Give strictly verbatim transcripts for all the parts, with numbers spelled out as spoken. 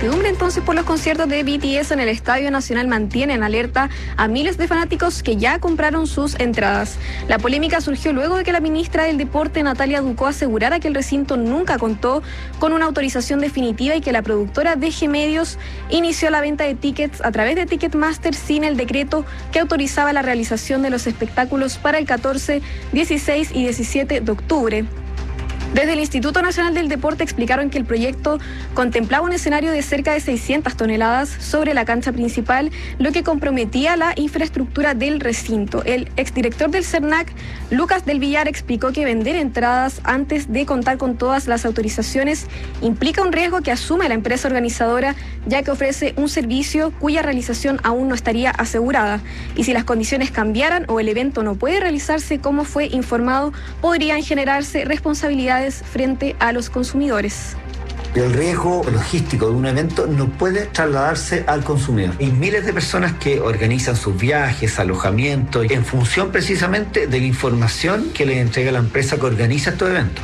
incertidumbre entonces por los conciertos de B T S en el Estadio Nacional mantiene en alerta a miles de fanáticos que ya compraron sus entradas. La polémica surgió luego de que la ministra del Deporte, Natalia Ducó, asegurara que el recinto nunca contó con una autorización definitiva y que la productora D G Medios inició la venta de tickets a través de Ticketmaster sin el decreto que autorizaba la realización de los espectáculos para el catorce, dieciséis y diecisiete de octubre. Desde el Instituto Nacional del Deporte explicaron que el proyecto contemplaba un escenario de cerca de seiscientas toneladas sobre la cancha principal, lo que comprometía la infraestructura del recinto. El exdirector del CERNAC, Lucas del Villar, explicó que vender entradas antes de contar con todas las autorizaciones implica un riesgo que asume la empresa organizadora, ya que ofrece un servicio cuya realización aún no estaría asegurada. Y si las condiciones cambiaran o el evento no puede realizarse como fue informado, podrían generarse responsabilidades frente a los consumidores. El riesgo logístico de un evento no puede trasladarse al consumidor. Hay miles de personas que organizan sus viajes, alojamientos, en función precisamente de la información que les entrega la empresa que organiza estos eventos.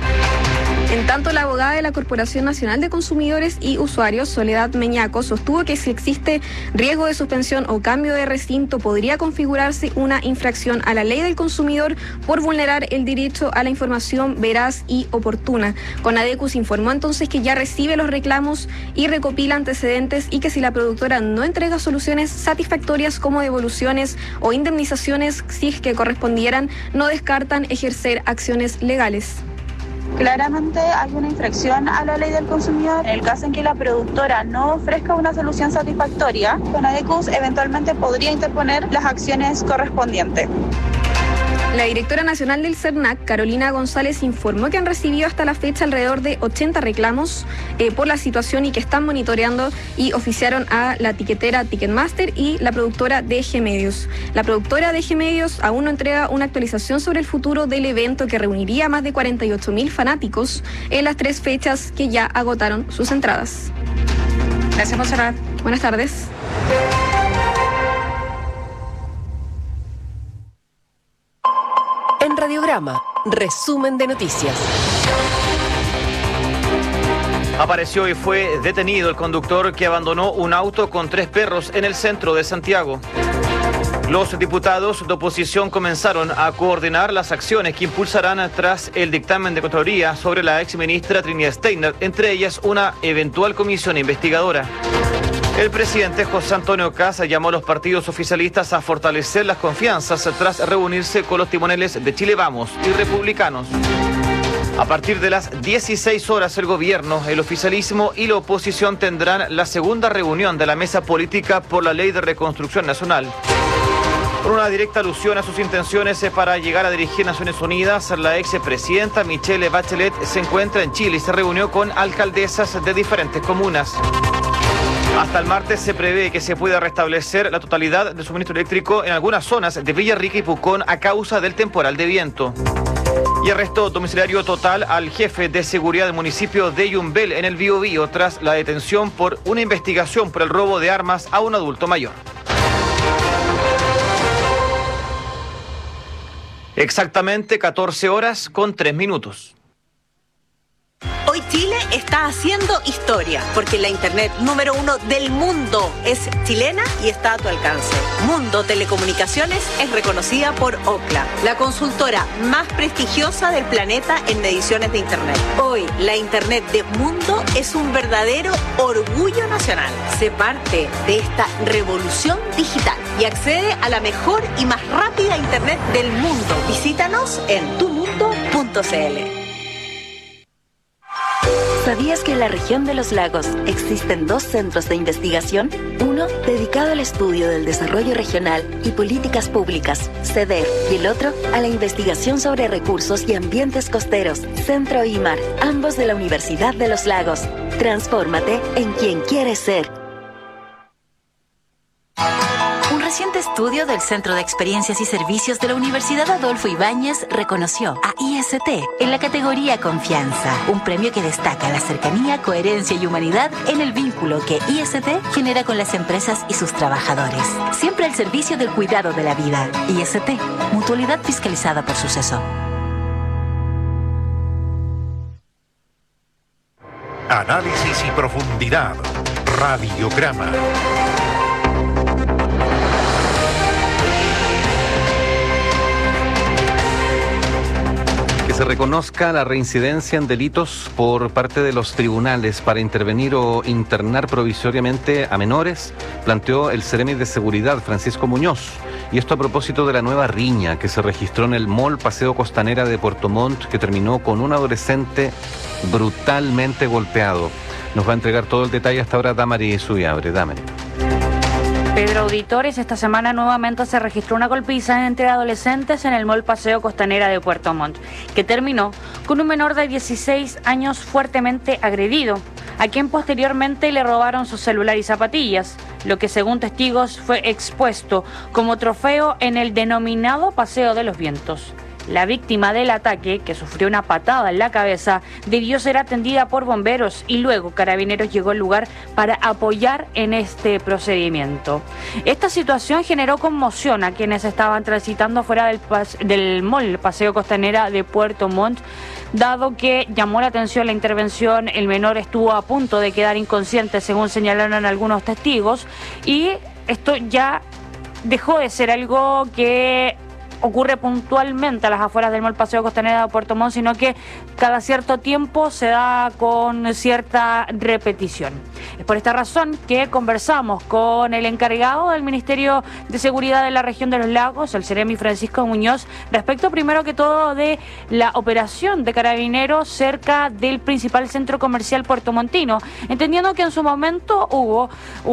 En tanto, la abogada de la Corporación Nacional de Consumidores y Usuarios, Soledad Meñaco, sostuvo que si existe riesgo de suspensión o cambio de recinto, podría configurarse una infracción a la ley del consumidor por vulnerar el derecho a la información veraz y oportuna. Conadecus informó entonces que ya recibe los reclamos y recopila antecedentes y que si la productora no entrega soluciones satisfactorias como devoluciones o indemnizaciones, si es que correspondieran, no descartan ejercer acciones legales. Claramente hay una infracción a la ley del consumidor. En el caso en que la productora no ofrezca una solución satisfactoria, Conadecus eventualmente podría interponer las acciones correspondientes. La directora nacional del CERNAC, Carolina González, informó que han recibido hasta la fecha alrededor de ochenta reclamos eh, por la situación y que están monitoreando y oficiaron a la tiquetera Ticketmaster y la productora D G Medios. La productora D G Medios aún no entrega una actualización sobre el futuro del evento que reuniría a más de cuarenta y ocho mil fanáticos en las tres fechas que ya agotaron sus entradas. Gracias, Monserrat. Buenas tardes. En Radiograma, resumen de noticias. Apareció y fue detenido el conductor que abandonó un auto con tres perros en el centro de Santiago. Los diputados de oposición comenzaron a coordinar las acciones que impulsarán tras el dictamen de Contraloría sobre la exministra Trinidad Steiner, entre ellas una eventual comisión investigadora. El presidente José Antonio Kast llamó a los partidos oficialistas a fortalecer las confianzas tras reunirse con los timoneles de Chile Vamos y republicanos. A partir de las dieciséis horas, el gobierno, el oficialismo y la oposición tendrán la segunda reunión de la mesa política por la Ley de Reconstrucción Nacional. Por una directa alusión a sus intenciones para llegar a dirigir Naciones Unidas, la expresidenta Michelle Bachelet se encuentra en Chile y se reunió con alcaldesas de diferentes comunas. Hasta el martes se prevé que se pueda restablecer la totalidad del suministro eléctrico en algunas zonas de Villarrica y Pucón a causa del temporal de viento. Y arresto domiciliario total al jefe de seguridad del municipio de Yumbel en el Biobío tras la detención por una investigación por el robo de armas a un adulto mayor. Exactamente catorce horas con tres minutos. Hoy Chile está haciendo historia, porque la internet número uno del mundo es chilena y está a tu alcance. Mundo Telecomunicaciones es reconocida por Ookla, la consultora más prestigiosa del planeta en mediciones de internet. Hoy, la internet de Mundo es un verdadero orgullo nacional. Sé parte de esta revolución digital y accede a la mejor y más rápida internet del mundo. Visítanos en tu mundo punto c l. ¿Sabías que en la región de los lagos existen dos centros de investigación? Uno dedicado al estudio del desarrollo regional y políticas públicas, CEDER, y el otro a la investigación sobre recursos y ambientes costeros, Centro I M A R, ambos de la Universidad de los Lagos. Transfórmate en quien quieres ser. Un reciente estudio del Centro de Experiencias y Servicios de la Universidad Adolfo Ibáñez reconoció a I S T en la categoría Confianza, un premio que destaca la cercanía, coherencia y humanidad en el vínculo que I S T genera con las empresas y sus trabajadores. Siempre al servicio del cuidado de la vida. I S T, mutualidad fiscalizada por Suceso. Análisis y profundidad. Radiograma. Se reconozca la reincidencia en delitos por parte de los tribunales para intervenir o internar provisoriamente a menores, planteó el Seremi de Seguridad, Francisco Muñoz. Y esto a propósito de la nueva riña que se registró en el mall Paseo Costanera de Puerto Montt, que terminó con un adolescente brutalmente golpeado. Nos va a entregar todo el detalle hasta ahora Damari Subiabre. Damari. Pedro Auditores, esta semana nuevamente se registró una golpiza entre adolescentes en el mall Paseo Costanera de Puerto Montt, que terminó con un menor de dieciséis años fuertemente agredido, a quien posteriormente le robaron su celular y zapatillas, lo que según testigos fue expuesto como trofeo en el denominado Paseo de los Vientos. La víctima del ataque, que sufrió una patada en la cabeza, debió ser atendida por bomberos y luego Carabineros llegó al lugar para apoyar en este procedimiento. Esta situación generó conmoción a quienes estaban transitando fuera del, pas- del mall Paseo Costanera de Puerto Montt, dado que llamó la atención la intervención. El menor estuvo a punto de quedar inconsciente, según señalaron algunos testigos, y esto ya dejó de ser algo que ocurre puntualmente a las afueras del mall Paseo Costanera de Puerto Montt, sino que cada cierto tiempo se da con cierta repetición. Es por esta razón que conversamos con el encargado del Ministerio de Seguridad de la región de los Lagos, el Seremi Francisco Muñoz, respecto primero que todo de la operación de Carabineros cerca del principal centro comercial puertomontino, entendiendo que en su momento hubo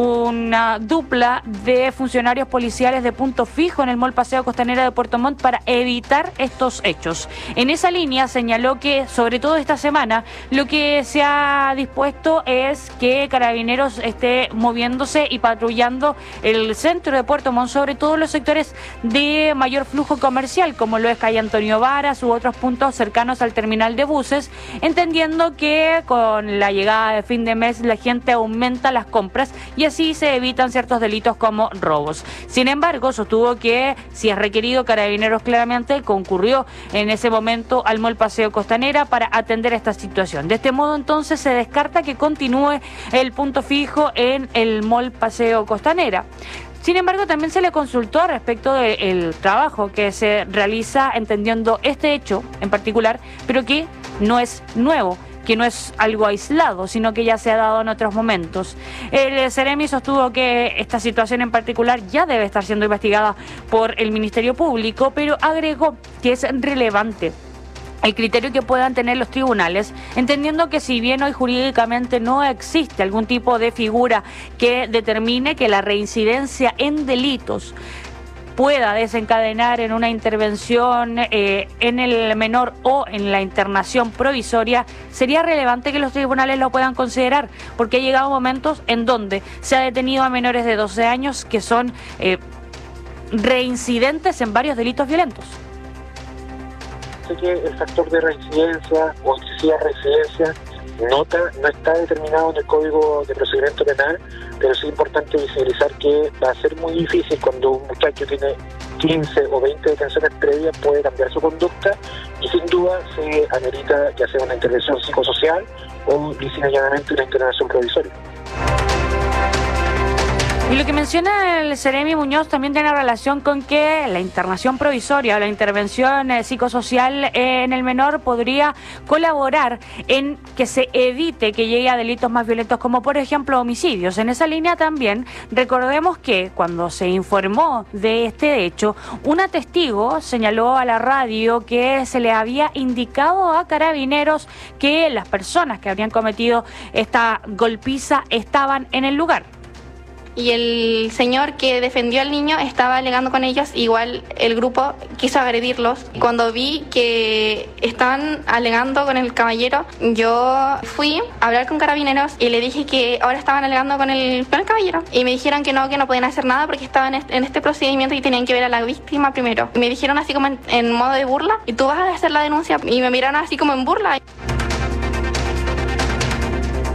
una dupla de funcionarios policiales de punto fijo en el mall Paseo Costanera de Puerto Montt para evitar estos hechos. En esa línea señaló que, sobre todo esta semana, lo que se ha dispuesto es que Carabineros esté moviéndose y patrullando el centro de Puerto Montt, sobre todo los sectores de mayor flujo comercial, como lo es calle Antonio Varas u otros puntos cercanos al terminal de buses, entendiendo que con la llegada de fin de mes la gente aumenta las compras y así se evitan ciertos delitos como robos. Sin embargo, sostuvo que si es requerido, Carabineros claramente concurrió en ese momento al mall Paseo Costanera para atender esta situación. De este modo, entonces, se descarta que continúe el punto fijo en el mall Paseo Costanera. Sin embargo, también se le consultó respecto del trabajo que se realiza entendiendo este hecho en particular, pero que no es nuevo, que no es algo aislado, sino que ya se ha dado en otros momentos. El Seremi sostuvo que esta situación en particular ya debe estar siendo investigada por el Ministerio Público, pero agregó que es relevante el criterio que puedan tener los tribunales, entendiendo que si bien hoy jurídicamente no existe algún tipo de figura que determine que la reincidencia en delitos pueda desencadenar en una intervención eh, en el menor o en la internación provisoria, sería relevante que los tribunales lo puedan considerar, porque ha llegado momentos en donde se ha detenido a menores de doce años que son eh, reincidentes en varios delitos violentos. Sé que el factor de reincidencia o excesiva reincidencia no, no está determinado en el Código de Procedimiento Penal, pero sí es importante visibilizar que va a ser muy difícil cuando un muchacho tiene quince o veinte detenciones previas, puede cambiar su conducta y sin duda se amerita ya sea una intervención psicosocial o llanamente una intervención provisoria. Y lo que menciona el Seremi Muñoz también tiene relación con que la internación provisoria o la intervención eh, psicosocial eh, en el menor podría colaborar en que se evite que llegue a delitos más violentos como por ejemplo homicidios. En esa línea también recordemos que cuando se informó de este hecho, una testigo señaló a la radio que se le había indicado a Carabineros que las personas que habrían cometido esta golpiza estaban en el lugar. Y el señor que defendió al niño estaba alegando con ellos, igual el grupo quiso agredirlos. Cuando vi que estaban alegando con el caballero, yo fui a hablar con Carabineros y le dije que ahora estaban alegando con el, con el caballero. Y me dijeron que no, que no podían hacer nada porque estaban en este procedimiento y tenían que ver a la víctima primero. Me dijeron así como en, en modo de burla, y tú vas a hacer la denuncia. Y me miraron así como en burla.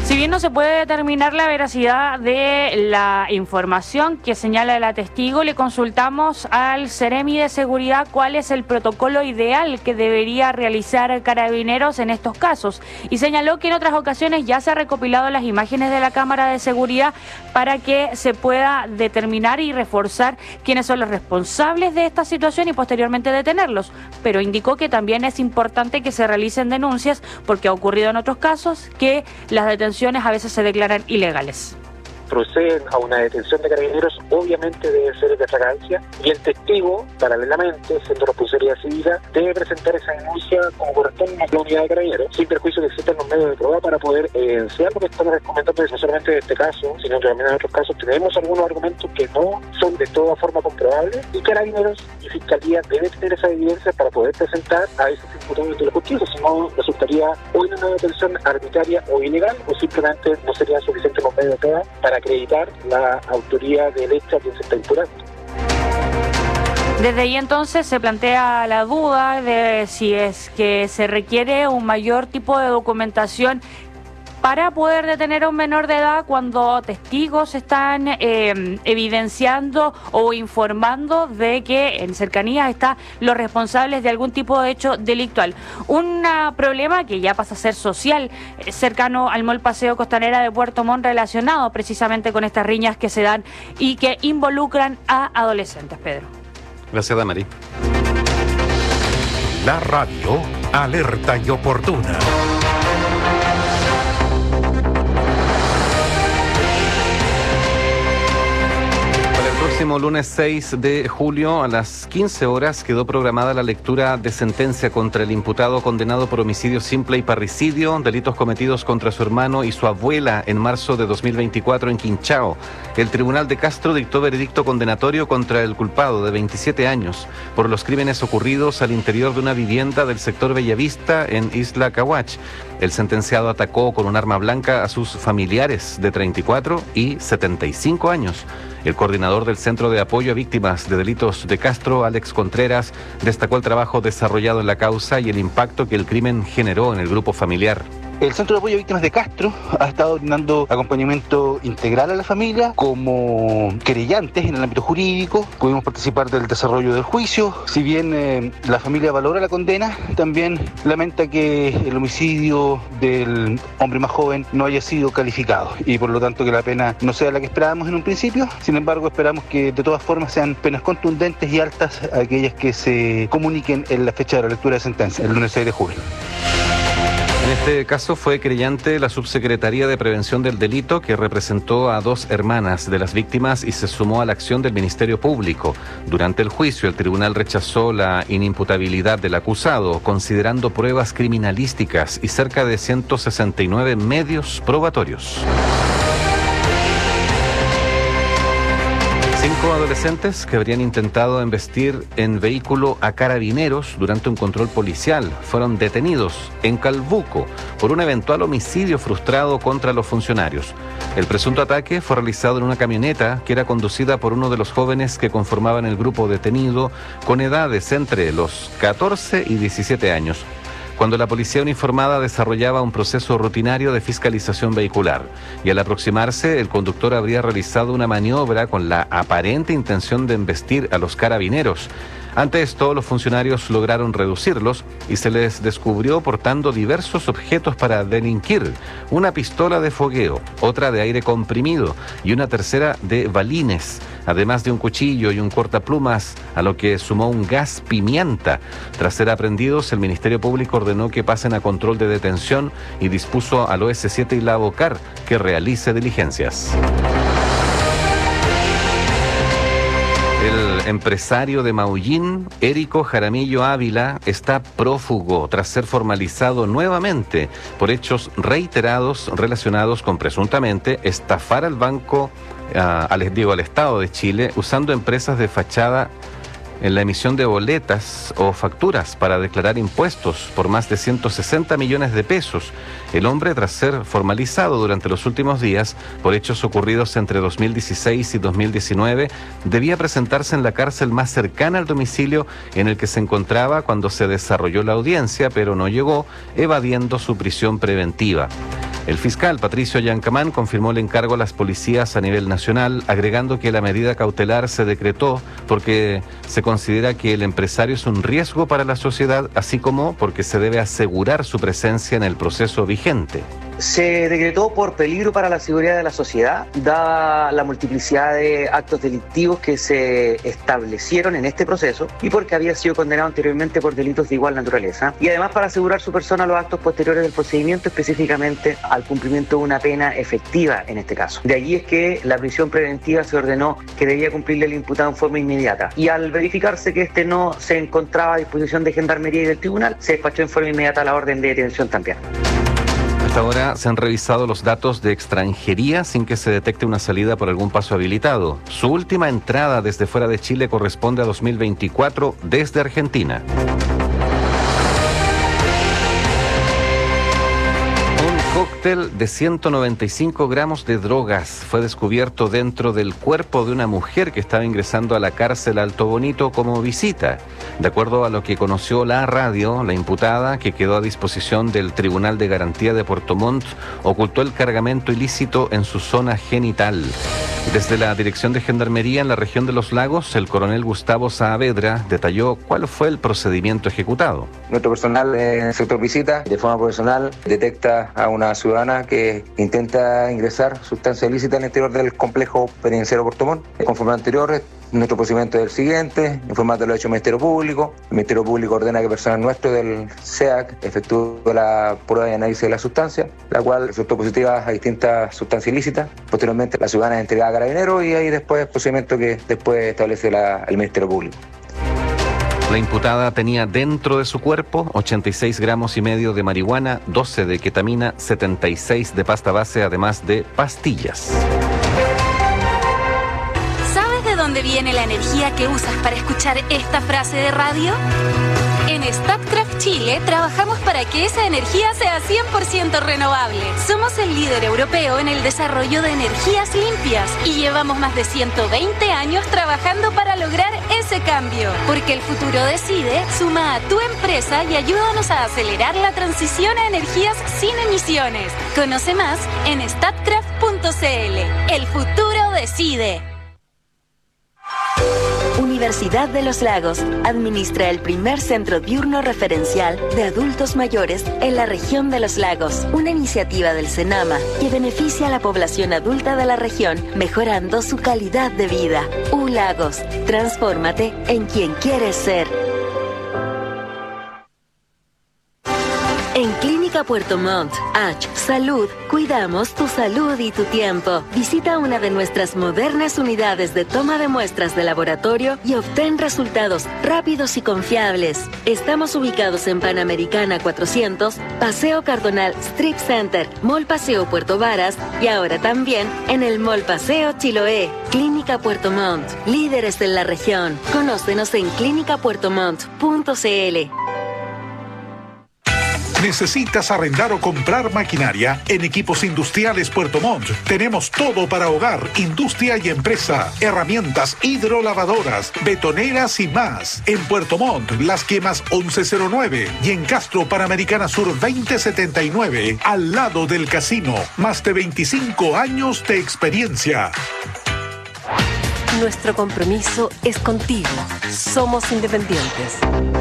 Si bien no se puede determinar la veracidad de la información que señala el testigo, le consultamos al Ceremi de Seguridad cuál es el protocolo ideal que debería realizar Carabineros en estos casos. Y señaló que en otras ocasiones ya se han recopilado las imágenes de la cámara de seguridad para que se pueda determinar y reforzar quiénes son los responsables de esta situación y posteriormente detenerlos. Pero indicó que también es importante que se realicen denuncias porque ha ocurrido en otros casos que las detenciones a veces se declaran ilegales. Proceden a una detención de Carabineros, obviamente debe ser de fragancia, y el testigo, paralelamente, siendo responsabilidad civil, debe presentar esa denuncia como corresponde a la unidad de Carabineros, sin perjuicio que existan los medios de prueba para poder evidenciar lo que estamos comentando, no solamente de este caso, sino que también en otros casos tenemos algunos argumentos que no son de toda forma comprobables, y Carabineros y Fiscalía deben tener esa evidencia para poder presentar a esos imputados de la justicia, si no resultaría o en una detención arbitraria o ilegal, o simplemente no serían suficientes los medios de prueba para acreditar la autoría del hecho a quien se está imputando. Desde ahí entonces se plantea la duda de si es que se requiere un mayor tipo de documentación para poder detener a un menor de edad cuando testigos están eh, evidenciando o informando de que en cercanías están los responsables de algún tipo de hecho delictual. Un problema que ya pasa a ser social, eh, cercano al Mall Paseo Costanera de Puerto Montt, relacionado precisamente con estas riñas que se dan y que involucran a adolescentes. Pedro. Gracias, Damari. La radio alerta y oportuna. El próximo lunes seis de julio a las quince horas quedó programada la lectura de sentencia contra el imputado condenado por homicidio simple y parricidio, delitos cometidos contra su hermano y su abuela en marzo de dos mil veinticuatro en Quinchao. El Tribunal de Castro dictó veredicto condenatorio contra el culpado de veintisiete años por los crímenes ocurridos al interior de una vivienda del sector Bellavista en Isla Cahuach. El sentenciado atacó con un arma blanca a sus familiares de treinta y cuatro y setenta y cinco años. El coordinador del Centro de Apoyo a Víctimas de Delitos de Castro, Alex Contreras, destacó el trabajo desarrollado en la causa y el impacto que el crimen generó en el grupo familiar. El Centro de Apoyo a Víctimas de Castro ha estado brindando acompañamiento integral a la familia como querellantes en el ámbito jurídico. Pudimos participar del desarrollo del juicio. Si bien eh, la familia valora la condena, también lamenta que el homicidio del hombre más joven no haya sido calificado y por lo tanto que la pena no sea la que esperábamos en un principio. Sin embargo, esperamos que de todas formas sean penas contundentes y altas aquellas que se comuniquen en la fecha de la lectura de sentencia, el lunes seis de julio. En este caso fue querellante la Subsecretaría de Prevención del Delito, que representó a dos hermanas de las víctimas y se sumó a la acción del Ministerio Público. Durante el juicio, el tribunal rechazó la inimputabilidad del acusado, considerando pruebas criminalísticas y cerca de ciento sesenta y nueve medios probatorios. Cinco adolescentes que habrían intentado embestir en vehículo a Carabineros durante un control policial fueron detenidos en Calbuco por un eventual homicidio frustrado contra los funcionarios. El presunto ataque fue realizado en una camioneta que era conducida por uno de los jóvenes que conformaban el grupo detenido, con edades entre los catorce y diecisiete años, cuando la policía uniformada desarrollaba un proceso rutinario de fiscalización vehicular. Y al aproximarse, el conductor habría realizado una maniobra con la aparente intención de embestir a los carabineros. Ante esto, los funcionarios lograron reducirlos y se les descubrió portando diversos objetos para delinquir: una pistola de fogueo, otra de aire comprimido y una tercera de balines, además de un cuchillo y un cortaplumas, a lo que sumó un gas pimienta. Tras ser aprendidos, el Ministerio Público ordenó que pasen a control de detención y dispuso al O S siete y la Bocar que realice diligencias. El empresario de Maullín, Érico Jaramillo Ávila, está prófugo tras ser formalizado nuevamente por hechos reiterados relacionados con presuntamente estafar al banco, uh, al, digo, al Estado de Chile, usando empresas de fachada en la emisión de boletas o facturas para declarar impuestos por más de ciento sesenta millones de pesos. El hombre, tras ser formalizado durante los últimos días por hechos ocurridos entre dos mil dieciséis y dos mil diecinueve, debía presentarse en la cárcel más cercana al domicilio en el que se encontraba cuando se desarrolló la audiencia, pero no llegó, evadiendo su prisión preventiva. El fiscal Patricio Yancamán confirmó el encargo a las policías a nivel nacional, agregando que la medida cautelar se decretó porque se considera que el empresario es un riesgo para la sociedad, así como porque se debe asegurar su presencia en el proceso vigente. Se decretó por peligro para la seguridad de la sociedad, dada la multiplicidad de actos delictivos que se establecieron en este proceso y porque había sido condenado anteriormente por delitos de igual naturaleza. Y además para asegurar su persona a los actos posteriores del procedimiento, específicamente al cumplimiento de una pena efectiva en este caso. De allí es que la prisión preventiva se ordenó que debía cumplirle el imputado en forma inmediata. Y al verificarse que este no se encontraba a disposición de Gendarmería y del Tribunal, se despachó en forma inmediata la orden de detención también. Hasta ahora se han revisado los datos de extranjería sin que se detecte una salida por algún paso habilitado. Su última entrada desde fuera de Chile corresponde a dos mil veinticuatro desde Argentina. Un cóctel de ciento noventa y cinco gramos de drogas fue descubierto dentro del cuerpo de una mujer que estaba ingresando a la cárcel Alto Bonito como visita. De acuerdo a lo que conoció la radio, la imputada, que quedó a disposición del Tribunal de Garantía de Puerto Montt, ocultó el cargamento ilícito en su zona genital. Desde la Dirección de Gendarmería en la región de Los Lagos, el coronel Gustavo Saavedra detalló cuál fue el procedimiento ejecutado. Nuestro personal en el sector visita, de forma profesional, detecta a una ciudadana que intenta ingresar sustancia ilícita al interior del complejo penitenciario Puerto Montt. Conforme a lo anterior, nuestro procedimiento es el siguiente: informar de lo hecho al Ministerio Público. El Ministerio Público ordena que personal nuestro del C E A C efectúe la prueba y análisis de la sustancia, la cual resultó positiva a distintas sustancias ilícitas. Posteriormente, la ciudadana es entregada a Carabineros y ahí después el procedimiento que después establece la, el Ministerio Público. La imputada tenía dentro de su cuerpo ochenta y seis gramos y medio de marihuana, doce de ketamina, setenta y seis de pasta base, además de pastillas. ¿Sabes de dónde viene la energía que usas para escuchar esta frase de radio? En Statkraft Chile trabajamos para que esa energía sea cien por ciento renovable. Somos el líder europeo en el desarrollo de energías limpias y llevamos más de ciento veinte años trabajando para lograr ese cambio. Porque el futuro decide, suma a tu empresa y ayúdanos a acelerar la transición a energías sin emisiones. Conoce más en statkraft punto c l. El futuro decide. Universidad de los Lagos administra el primer centro diurno referencial de adultos mayores en la región de los Lagos, una iniciativa del SENAMA que beneficia a la población adulta de la región, mejorando su calidad de vida. U Lagos, transfórmate en quien quieres ser. En Clínica Puerto Montt, H Salud, cuidamos tu salud y tu tiempo. Visita una de nuestras modernas unidades de toma de muestras de laboratorio y obtén resultados rápidos y confiables. Estamos ubicados en Panamericana cuatrocientos, Paseo Cardonal Strip Center, Mall Paseo Puerto Varas y ahora también en el Mall Paseo Chiloé. Clínica Puerto Montt, líderes en la región. Conócenos en clínica puerto montt punto c l. ¿Necesitas arrendar o comprar maquinaria? En Equipos Industriales Puerto Montt tenemos todo para hogar, industria y empresa. Herramientas hidrolavadoras, betoneras y más. En Puerto Montt, Las Quemas once cero nueve y en Castro, Panamericana Sur veinte setenta y nueve, al lado del casino. Más de veinticinco años de experiencia. Nuestro compromiso es contigo. Somos independientes.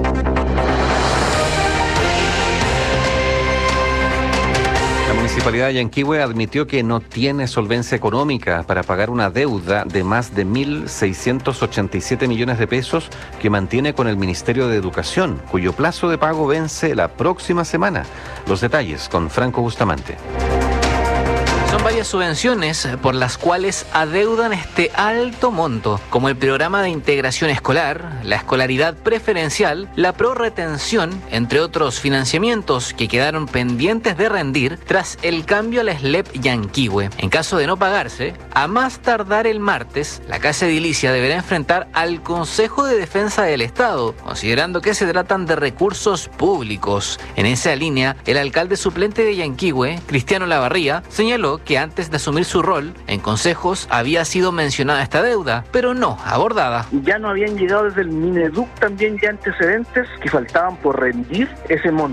La Municipalidad de Yanquihue admitió que no tiene solvencia económica para pagar una deuda de más de mil seiscientos ochenta y siete millones de pesos que mantiene con el Ministerio de Educación, cuyo plazo de pago vence la próxima semana. Los detalles con Franco Bustamante. Son varias subvenciones por las cuales adeudan este alto monto, como el programa de integración escolar, la escolaridad preferencial, la prorretención, entre otros financiamientos que quedaron pendientes de rendir tras el cambio a la S L E P Yanquihue. En caso de no pagarse, a más tardar el martes, la Casa Edilicia deberá enfrentar al Consejo de Defensa del Estado, considerando que se tratan de recursos públicos. En esa línea, el alcalde suplente de Yanquihue, Cristiano Lavarría, señaló que antes de asumir su rol en consejos había sido mencionada esta deuda, pero no abordada. Ya no habían llegado desde el Mineduc también ya antecedentes que faltaban por rendir ese monto.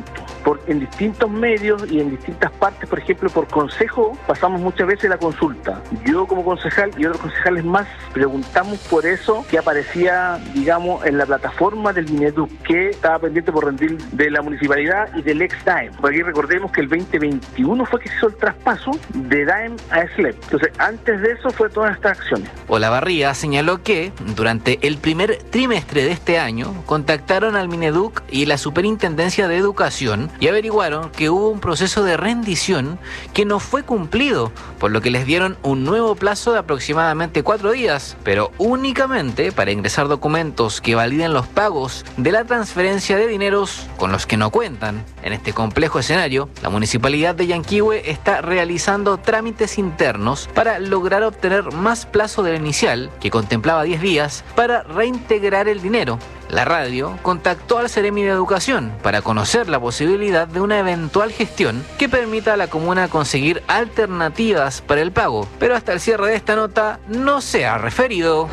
por, en distintos medios y en distintas partes, por ejemplo, por consejo, pasamos muchas veces la consulta. Yo como concejal y otros concejales más preguntamos por eso que aparecía, digamos, en la plataforma del Mineduc, que estaba pendiente por rendir de la municipalidad y del ex D A E M. Por aquí recordemos que el veinte veintiuno fue que se hizo el traspaso de D A E M a S L E P. Entonces, antes de eso fue todas estas acciones. Olavarría señaló que durante el primer trimestre de este año contactaron al Mineduc y la Superintendencia de Educación y averiguaron que hubo un proceso de rendición que no fue cumplido, por lo que les dieron un nuevo plazo de aproximadamente cuatro días, pero únicamente para ingresar documentos que validen los pagos de la transferencia de dineros con los que no cuentan. En este complejo escenario, la Municipalidad de Yanquihue está realizando trámites internos para lograr obtener más plazo del inicial, que contemplaba diez días, para reintegrar el dinero. La radio contactó al Ceremi de Educación para conocer la posibilidad de una eventual gestión que permita a la comuna conseguir alternativas para el pago, pero hasta el cierre de esta nota no se ha referido.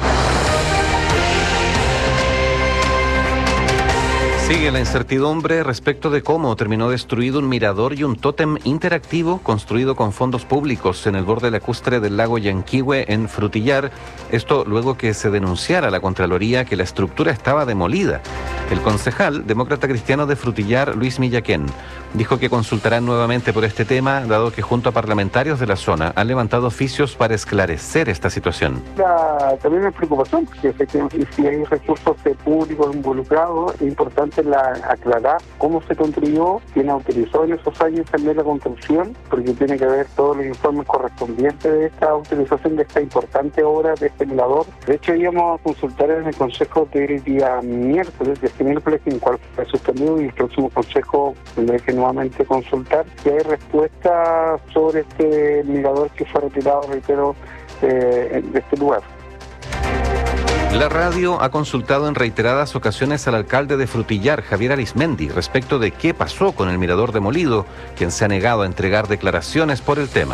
Sigue la incertidumbre respecto de cómo terminó destruido un mirador y un tótem interactivo construido con fondos públicos en el borde lacustre del lago Yanquihue en Frutillar. Esto luego que se denunciara a la Contraloría que la estructura estaba demolida. El concejal demócrata cristiano de Frutillar, Luis Millaquén, dijo que consultarán nuevamente por este tema, dado que junto a parlamentarios de la zona han levantado oficios para esclarecer esta situación. La, también hay preocupación, porque efectivamente si hay recursos públicos involucrados, es importante la, aclarar cómo se construyó, quién autorizó en esos años también la construcción, porque tiene que haber todos los informes correspondientes de esta autorización de esta importante obra de este mirador. De hecho, íbamos a consultar en el consejo del día miércoles, de este miércoles, en cual fue suspendido, y el próximo consejo tendrá que nuevamente consultar si hay respuesta sobre este mirador que fue retirado, reitero, eh, de este lugar. La radio ha consultado en reiteradas ocasiones al alcalde de Frutillar, Javier Arismendi, respecto de qué pasó con el mirador demolido, quien se ha negado a entregar declaraciones por el tema.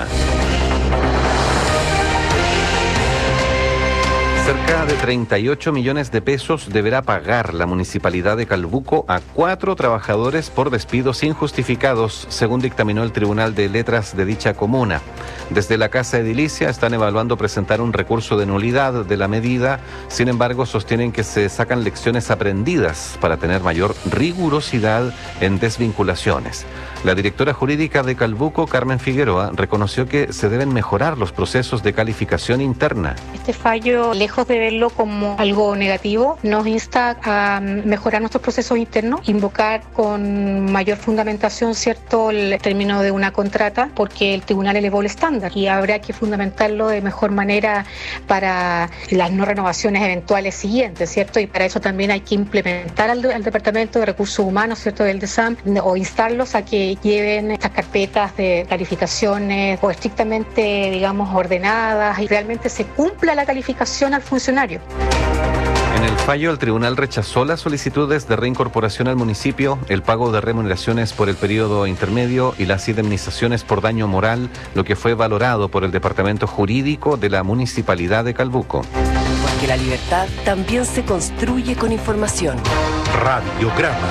Cerca de treinta y ocho millones de pesos deberá pagar la municipalidad de Calbuco a cuatro trabajadores por despidos injustificados, según dictaminó el Tribunal de Letras de dicha comuna. Desde la Casa Edilicia están evaluando presentar un recurso de nulidad de la medida, sin embargo sostienen que se sacan lecciones aprendidas para tener mayor rigurosidad en desvinculaciones. La directora jurídica de Calbuco, Carmen Figueroa, reconoció que se deben mejorar los procesos de calificación interna. Este fallo, lejos de verlo como algo negativo, nos insta a mejorar nuestros procesos internos, invocar con mayor fundamentación, cierto, el término de una contrata, porque el tribunal elevó el estándar y habrá que fundamentarlo de mejor manera para las no renovaciones eventuales siguientes, ¿cierto? Y para eso también hay que implementar al, al Departamento de Recursos Humanos, ¿cierto?, del D E S A M, o instarlos a que lleven estas carpetas de calificaciones o estrictamente, digamos, ordenadas y realmente se cumpla la calificación al funcionario. En el fallo, el tribunal rechazó las solicitudes de reincorporación al municipio, el pago de remuneraciones por el periodo intermedio y las indemnizaciones por daño moral, lo que fue valorado por el Departamento Jurídico de la Municipalidad de Calbuco. Porque la libertad también se construye con información. Radiograma.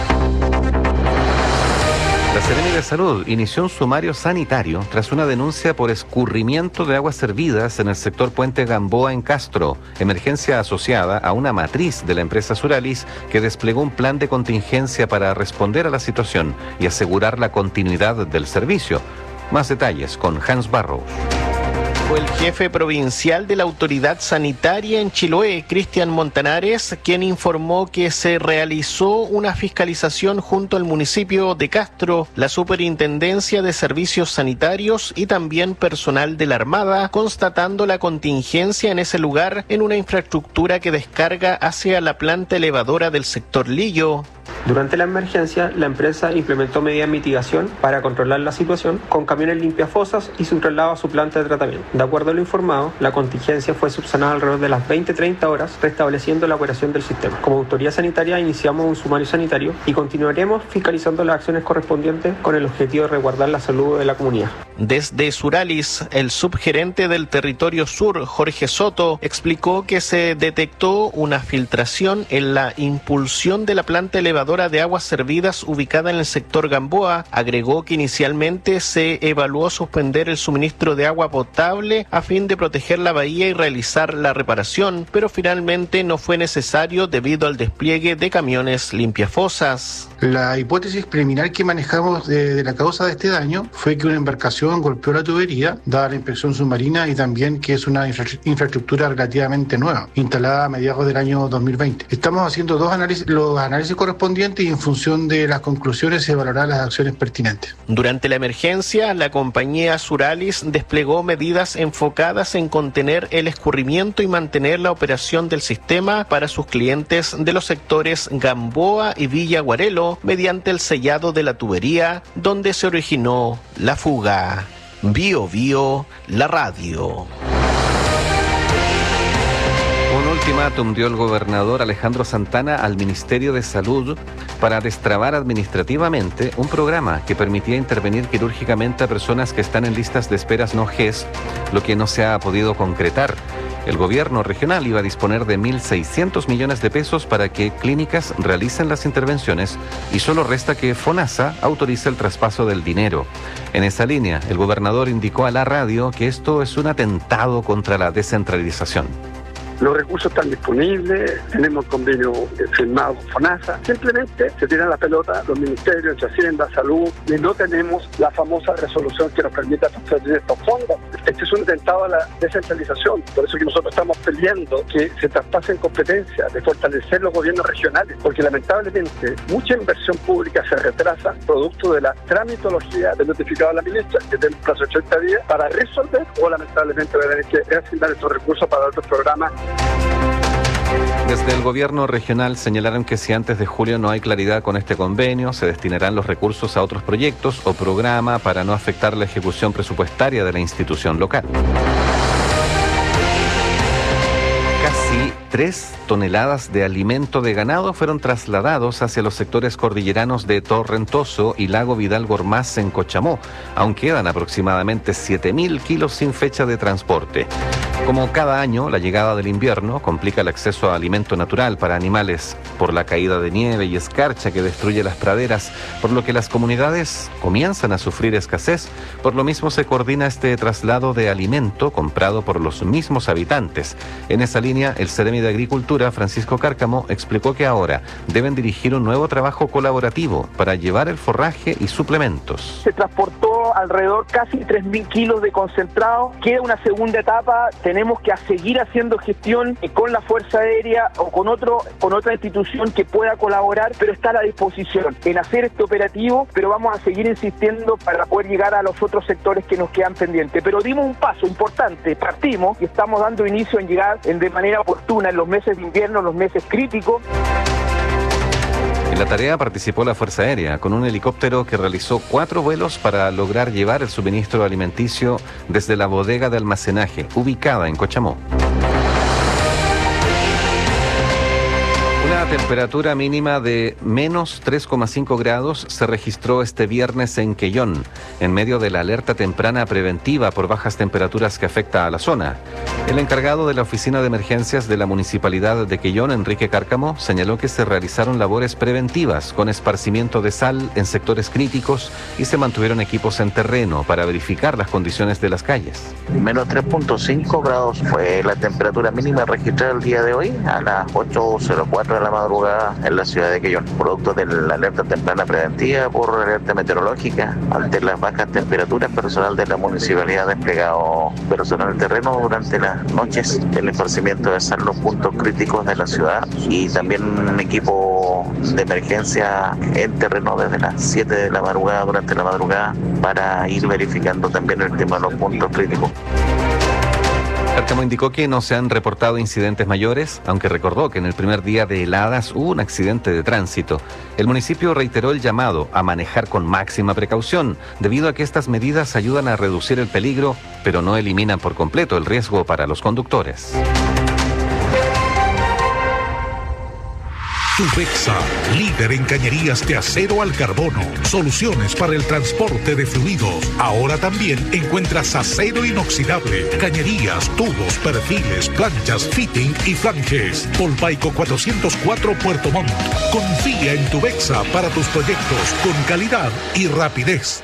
La Seremi de Salud inició un sumario sanitario tras una denuncia por escurrimiento de aguas servidas en el sector Puente Gamboa en Castro, emergencia asociada a una matriz de la empresa Suralis que desplegó un plan de contingencia para responder a la situación y asegurar la continuidad del servicio. Más detalles con Hans Barros. Fue el jefe provincial de la autoridad sanitaria en Chiloé, Cristian Montanares, quien informó que se realizó una fiscalización junto al municipio de Castro, la Superintendencia de Servicios Sanitarios y también personal de la Armada, constatando la contingencia en ese lugar en una infraestructura que descarga hacia la planta elevadora del sector Lillo. Durante la emergencia, la empresa implementó medidas de mitigación para controlar la situación con camiones limpiafosas y su traslado a su planta de tratamiento. De acuerdo a lo informado, la contingencia fue subsanada alrededor de las veinte a treinta horas, restableciendo la operación del sistema. Como autoridad sanitaria, iniciamos un sumario sanitario y continuaremos fiscalizando las acciones correspondientes con el objetivo de resguardar la salud de la comunidad. Desde Suralis, el subgerente del Territorio Sur, Jorge Soto, explicó que se detectó una filtración en la impulsión de la planta elevadora depuradora de aguas servidas ubicada en el sector Gamboa agregó que inicialmente se evaluó suspender el suministro de agua potable a fin de proteger la bahía y realizar la reparación, pero finalmente no fue necesario debido al despliegue de camiones limpiafosas. La hipótesis preliminar que manejamos de, de la causa de este daño fue que una embarcación golpeó la tubería, dada la inspección submarina, y también que es una infra infraestructura relativamente nueva, instalada a mediados del año dos mil veinte. Estamos haciendo dos análisis, los análisis correspondientes, y en función de las conclusiones se evaluarán las acciones pertinentes. Durante la emergencia, la compañía Suralis desplegó medidas enfocadas en contener el escurrimiento y mantener la operación del sistema para sus clientes de los sectores Gamboa y Villa Guarelo mediante el sellado de la tubería donde se originó la fuga. Bio Bio, la radio. Un ultimátum dio el gobernador Alejandro Santana al Ministerio de Salud para destrabar administrativamente un programa que permitía intervenir quirúrgicamente a personas que están en listas de esperas no G E S, lo que no se ha podido concretar. El gobierno regional iba a disponer de mil seiscientos millones de pesos para que clínicas realicen las intervenciones y solo resta que FONASA autorice el traspaso del dinero. En esa línea, el gobernador indicó a la radio que esto es un atentado contra la descentralización. Los recursos están disponibles, tenemos convenio firmado con FONASA, simplemente se tiran la pelota los ministerios, entre Hacienda, Salud, y no tenemos la famosa resolución que nos permita transferir estos fondos. Este es un atentado a la descentralización, por eso que nosotros estamos pidiendo que se traspasen competencias, de fortalecer los gobiernos regionales, porque lamentablemente mucha inversión pública se retrasa producto de la tramitología del notificado a la ministra, que tiene un plazo de ochenta días para resolver, o lamentablemente va a tener que asignar estos recursos para otros programas. Desde el gobierno regional señalaron que si antes de julio no hay claridad con este convenio, se destinarán los recursos a otros proyectos o programa para no afectar la ejecución presupuestaria de la institución local. Casi tres toneladas de alimento de ganado fueron trasladados hacia los sectores cordilleranos de Torrentoso y Lago Vidal Gormaz en Cochamó. Aún quedan aproximadamente siete mil kilos sin fecha de transporte. Como cada año, la llegada del invierno complica el acceso a alimento natural para animales por la caída de nieve y escarcha que destruye las praderas, por lo que las comunidades comienzan a sufrir escasez. Por lo mismo se coordina este traslado de alimento comprado por los mismos habitantes. En esa línea, el Seremi de Agricultura, Francisco Cárcamo, explicó que ahora deben dirigir un nuevo trabajo colaborativo para llevar el forraje y suplementos. Se transportó alrededor casi tres mil kilos de concentrado. Queda una segunda etapa. Tenemos que seguir haciendo gestión con la Fuerza Aérea o con otro con otra institución que pueda colaborar, pero está a la disposición en hacer este operativo, pero vamos a seguir insistiendo para poder llegar a los otros sectores que nos quedan pendientes. Pero dimos un paso importante, partimos y estamos dando inicio en llegar en, de manera oportuna en los meses de invierno, los meses críticos. En la tarea participó la Fuerza Aérea con un helicóptero que realizó cuatro vuelos para lograr llevar el suministro alimenticio desde la bodega de almacenaje ubicada en Cochamó. Una temperatura mínima de menos tres coma cinco grados se registró este viernes en Quellón, en medio de la alerta temprana preventiva por bajas temperaturas que afecta a la zona. El encargado de la Oficina de Emergencias de la Municipalidad de Quellón, Enrique Cárcamo, señaló que se realizaron labores preventivas con esparcimiento de sal en sectores críticos y se mantuvieron equipos en terreno para verificar las condiciones de las calles. Menos tres punto cinco grados fue la temperatura mínima registrada el día de hoy a las ocho cero cuatro de la madrugada en la ciudad de Quellón, producto de la alerta temprana preventiva por alerta meteorológica. Ante las bajas temperaturas, personal de la municipalidad ha desplegado personal en terreno durante las noches, el esparcimiento de sal los puntos críticos de la ciudad y también un equipo de emergencia en terreno desde las siete de la madrugada, durante la madrugada, para ir verificando también el tema de los puntos críticos. Cárcamo indicó que no se han reportado incidentes mayores, aunque recordó que en el primer día de heladas hubo un accidente de tránsito. El municipio reiteró el llamado a manejar con máxima precaución, debido a que estas medidas ayudan a reducir el peligro, pero no eliminan por completo el riesgo para los conductores. Tubexa, líder en cañerías de acero al carbono, soluciones para el transporte de fluidos. Ahora también encuentras acero inoxidable, cañerías, tubos, perfiles, planchas, fitting y flanges. Polpaico cuatrocientos cuatro Puerto Montt. Confía en Tubexa para tus proyectos con calidad y rapidez.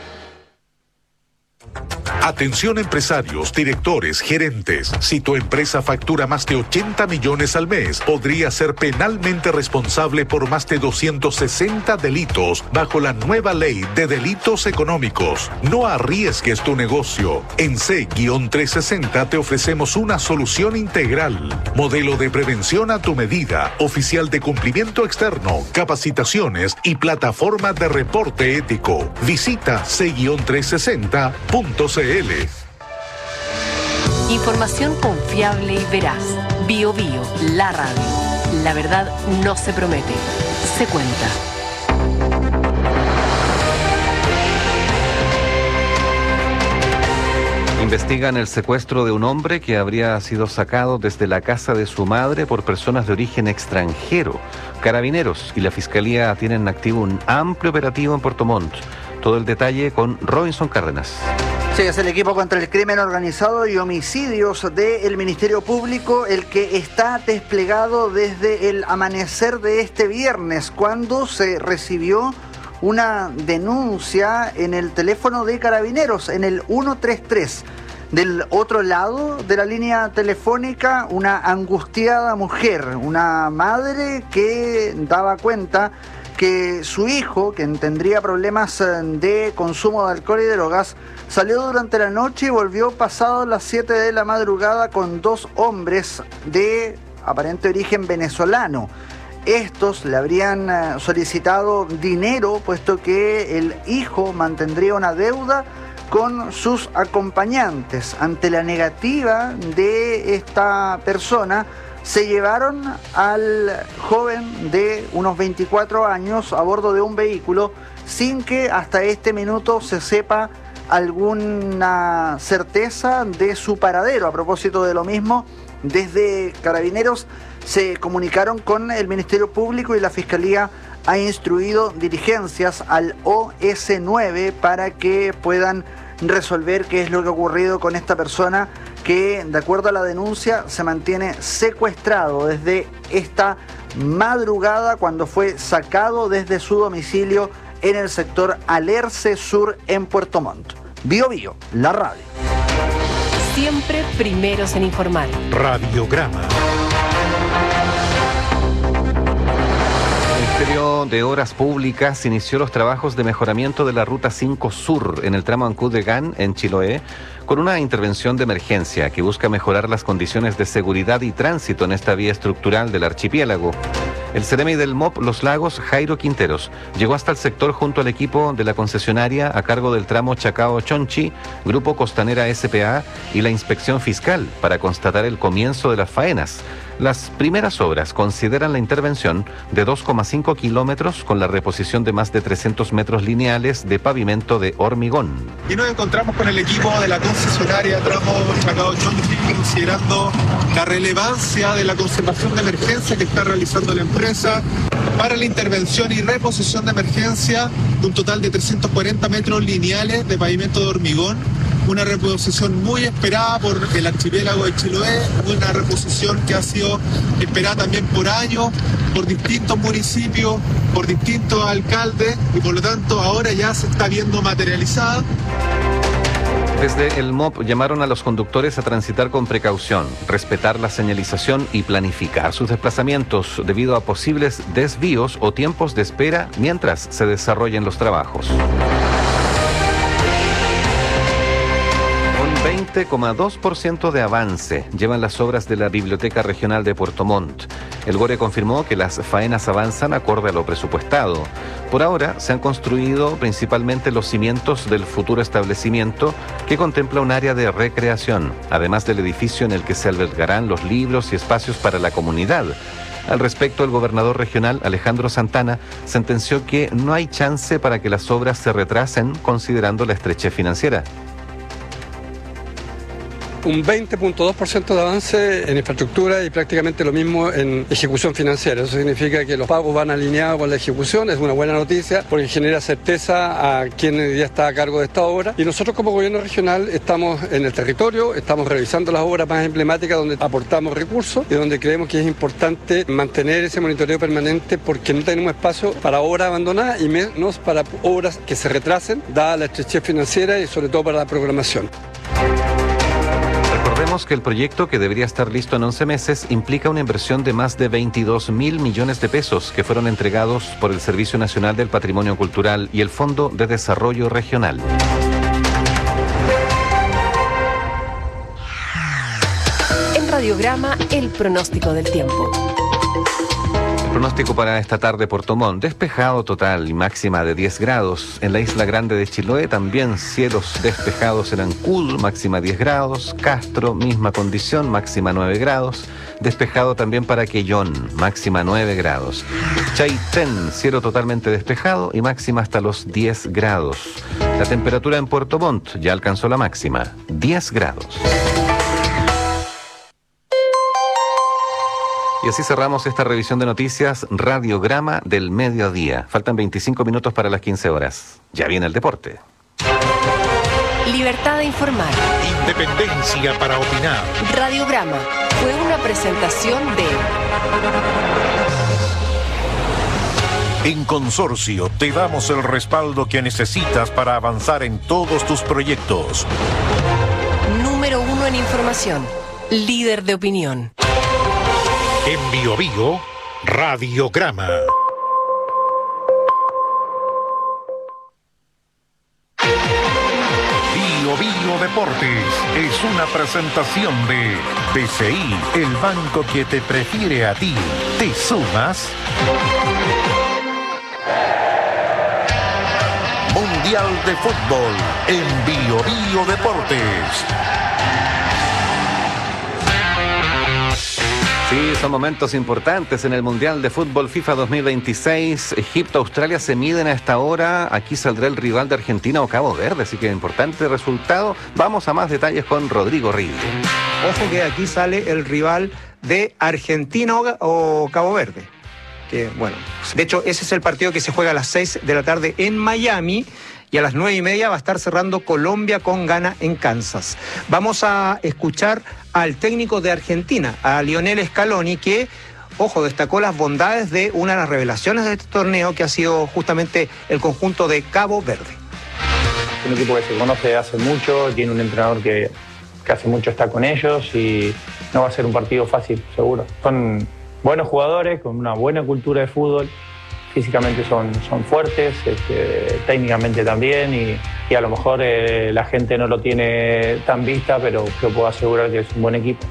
Atención empresarios, directores, gerentes. Si tu empresa factura más de ochenta millones al mes, podría ser penalmente responsable por más de doscientos sesenta delitos bajo la nueva ley de delitos económicos. No arriesgues tu negocio. En C trescientos sesenta te ofrecemos una solución integral. Modelo de prevención a tu medida, oficial de cumplimiento externo, capacitaciones y plataforma de reporte ético. Visita C trescientos sesenta punto c l. Información confiable y veraz. Bio Bio, la radio. La verdad no se promete, se cuenta. Investigan el secuestro de un hombre que habría sido sacado desde la casa de su madre por personas de origen extranjero. Carabineros y la Fiscalía tienen activo un amplio operativo en Puerto Montt. Todo el detalle con Robinson Cárdenas. Sí, es el equipo contra el crimen organizado y homicidios del Ministerio Público el que está desplegado desde el amanecer de este viernes, cuando se recibió una denuncia en el teléfono de Carabineros, en el ciento treinta y tres. Del otro lado de la línea telefónica, una angustiada mujer, una madre que daba cuenta que su hijo, quien tendría problemas de consumo de alcohol y drogas, salió durante la noche y volvió pasado las siete de la madrugada con dos hombres de aparente origen venezolano. Estos le habrían solicitado dinero, puesto que el hijo mantendría una deuda con sus acompañantes. Ante la negativa de esta persona, se llevaron al joven de unos veinticuatro años a bordo de un vehículo sin que hasta este minuto se sepa alguna certeza de su paradero. A propósito de lo mismo, desde Carabineros se comunicaron con el Ministerio Público y la Fiscalía ha instruido diligencias al O S nueve para que puedan resolver qué es lo que ha ocurrido con esta persona que, de acuerdo a la denuncia, se mantiene secuestrado desde esta madrugada cuando fue sacado desde su domicilio en el sector Alerce Sur en Puerto Montt. Bio Bio, la radio. Siempre primeros en informar. Radiograma. El Ministerio de Obras Públicas inició los trabajos de mejoramiento de la Ruta cinco Sur en el tramo Ancud de Gan, en Chiloé, con una intervención de emergencia que busca mejorar las condiciones de seguridad y tránsito en esta vía estructural del archipiélago. El Ceremi del M O P Los Lagos, Jairo Quinteros, llegó hasta el sector junto al equipo de la concesionaria a cargo del tramo Chacao-Chonchi, Grupo Costanera S P A y la inspección fiscal para constatar el comienzo de las faenas. Las primeras obras consideran la intervención de dos coma cinco kilómetros con la reposición de más de trescientos metros lineales de pavimento de hormigón. Y nos encontramos con el equipo de la concesionaria tramo Chacao-Chonchi, considerando la relevancia de la conservación de emergencia que está realizando la empresa para la intervención y reposición de emergencia de un total de trescientos cuarenta metros lineales de pavimento de hormigón. Una reposición muy esperada por el archipiélago de Chiloé, una reposición que ha sido esperada también por años, por distintos municipios, por distintos alcaldes, y por lo tanto ahora ya se está viendo materializada. Desde el M O P llamaron a los conductores a transitar con precaución, respetar la señalización y planificar sus desplazamientos debido a posibles desvíos o tiempos de espera mientras se desarrollen los trabajos. veinte coma dos por ciento de avance llevan las obras de la Biblioteca Regional de Puerto Montt. El Gore confirmó que las faenas avanzan acorde a lo presupuestado. Por ahora se han construido principalmente los cimientos del futuro establecimiento, que contempla un área de recreación, además del edificio en el que se albergarán los libros y espacios para la comunidad. Al respecto, el gobernador regional, Alejandro Santana, sentenció que no hay chance para que las obras se retrasen considerando la estrechez financiera. un veinte punto dos por ciento de avance en infraestructura y prácticamente lo mismo en ejecución financiera. Eso significa que los pagos van alineados con la ejecución, es una buena noticia porque genera certeza a quien ya está a cargo de esta obra. Y nosotros como gobierno regional estamos en el territorio, estamos revisando las obras más emblemáticas donde aportamos recursos y donde creemos que es importante mantener ese monitoreo permanente porque no tenemos espacio para obras abandonadas y menos para obras que se retrasen, dada la estrechez financiera y sobre todo para la programación. Recordemos que el proyecto, que debería estar listo en once meses, implica una inversión de más de veintidós mil millones de pesos que fueron entregados por el Servicio Nacional del Patrimonio Cultural y el Fondo de Desarrollo Regional. En Radiograma, el pronóstico del tiempo. El pronóstico para esta tarde: Puerto Montt, despejado total y máxima de diez grados. En la Isla Grande de Chiloé también cielos despejados en Ancud, máxima diez grados. Castro, misma condición, máxima nueve grados. Despejado también para Quellón, máxima nueve grados. Chaitén, cielo totalmente despejado y máxima hasta los diez grados. La temperatura en Puerto Montt ya alcanzó la máxima, diez grados. Y así cerramos esta revisión de noticias Radiograma del mediodía. Faltan veinticinco minutos para las quince horas. Ya viene el deporte. Libertad de informar. Independencia para opinar. Radiograma fue una presentación de... En Consorcio te damos el respaldo que necesitas para avanzar en todos tus proyectos. Número uno en información. Líder de opinión. En Bio Bio, Radiograma. Bio Bio Deportes es una presentación de B C I, el banco que te prefiere a ti. ¿Te sumas? Mundial de Fútbol en Bio Bio Deportes. Sí, son momentos importantes en el Mundial de Fútbol FIFA dos mil veintiséis. Egipto-Australia se miden a esta hora. Aquí saldrá el rival de Argentina o Cabo Verde, así que importante resultado. Vamos a más detalles con Rodrigo Ríos. Ojo que aquí sale el rival de Argentina o Cabo Verde. Que, bueno, de hecho ese es el partido que se juega a las seis de la tarde en Miami. Y a las nueve y media va a estar cerrando Colombia con Ghana en Kansas. Vamos a escuchar al técnico de Argentina, a Lionel Scaloni, que, ojo, destacó las bondades de una de las revelaciones de este torneo, que ha sido justamente el conjunto de Cabo Verde. Un equipo que se conoce hace mucho, tiene un entrenador que, que hace mucho está con ellos y no va a ser un partido fácil, seguro. Son buenos jugadores, con una buena cultura de fútbol. Físicamente son, son fuertes, este, técnicamente también, y, y a lo mejor eh, la gente no lo tiene tan vista, pero yo puedo asegurar que es un buen equipo.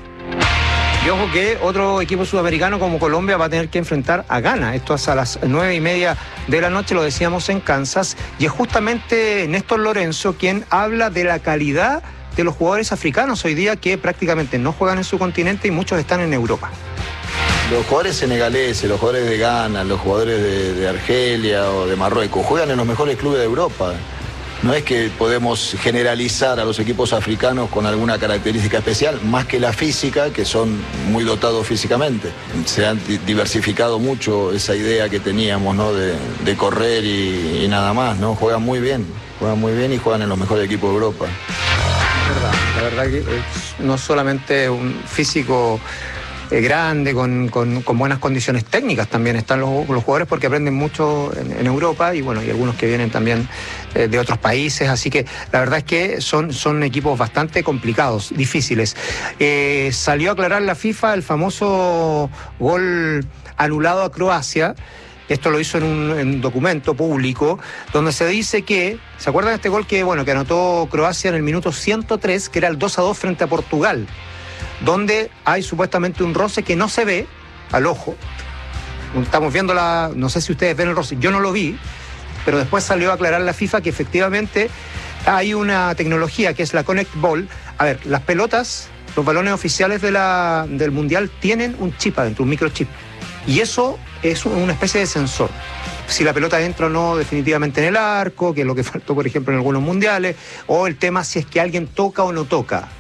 Y ojo que otro equipo sudamericano como Colombia va a tener que enfrentar a Ghana. Esto es a las nueve y media de la noche, lo decíamos en Kansas, y es justamente Néstor Lorenzo quien habla de la calidad de los jugadores africanos hoy día, que prácticamente no juegan en su continente y muchos están en Europa. Los jugadores senegaleses, los jugadores de Ghana, los jugadores de, de Argelia o de Marruecos juegan en los mejores clubes de Europa. No es que podemos generalizar a los equipos africanos con alguna característica especial, más que la física, que son muy dotados físicamente. Se ha diversificado mucho esa idea que teníamos, ¿no? de, de correr y, y nada más, ¿no? Juegan muy bien, juegan muy bien y juegan en los mejores equipos de Europa. La verdad, la verdad que es no solamente un físico Eh, grande, con, con, con buenas condiciones técnicas también están los, los jugadores, porque aprenden mucho en, en Europa y bueno, y algunos que vienen también eh, de otros países, así que la verdad es que son, son equipos bastante complicados, difíciles. Eh, salió a aclarar la FIFA el famoso gol anulado a Croacia. Esto lo hizo en un, en un documento público donde se dice que, ¿se acuerdan de este gol que, bueno, que anotó Croacia en el minuto ciento tres, que era el dos a dos frente a Portugal? Donde hay supuestamente un roce que no se ve al ojo. Estamos viendo la... No sé si ustedes ven el roce, yo no lo vi, pero después salió a aclarar la FIFA que efectivamente hay una tecnología que es la Connect Ball. A ver, las pelotas, los balones oficiales de la, del Mundial tienen un chip adentro, un microchip. Y eso es una especie de sensor. Si la pelota entra o no definitivamente en el arco, que es lo que faltó, por ejemplo, en algunos mundiales, o el tema si es que alguien toca o no toca.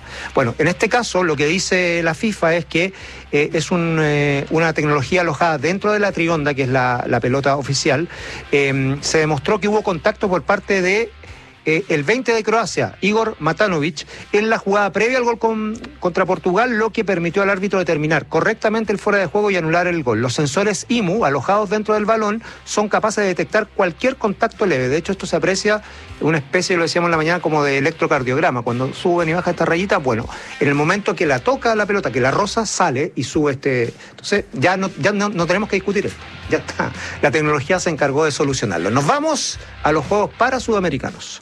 Bueno, en este caso lo que dice la FIFA es que eh, es un, eh, una tecnología alojada dentro de la trionda, que es la, la pelota oficial. Eh, se demostró que hubo contacto por parte de Eh, el veinte de Croacia, Igor Matanovic, en la jugada previa al gol con, contra Portugal, lo que permitió al árbitro determinar correctamente el fuera de juego y anular el gol. Los sensores I M U, alojados dentro del balón, son capaces de detectar cualquier contacto leve. De hecho, esto se aprecia una especie, lo decíamos en la mañana, como de electrocardiograma. Cuando suben y bajan esta rayita, bueno, en el momento que la toca la pelota, que la roza, sale y sube este... Entonces, ya no, ya no, no tenemos que discutir esto. Ya está. La tecnología se encargó de solucionarlo. Nos vamos a los Juegos para Sudamericanos.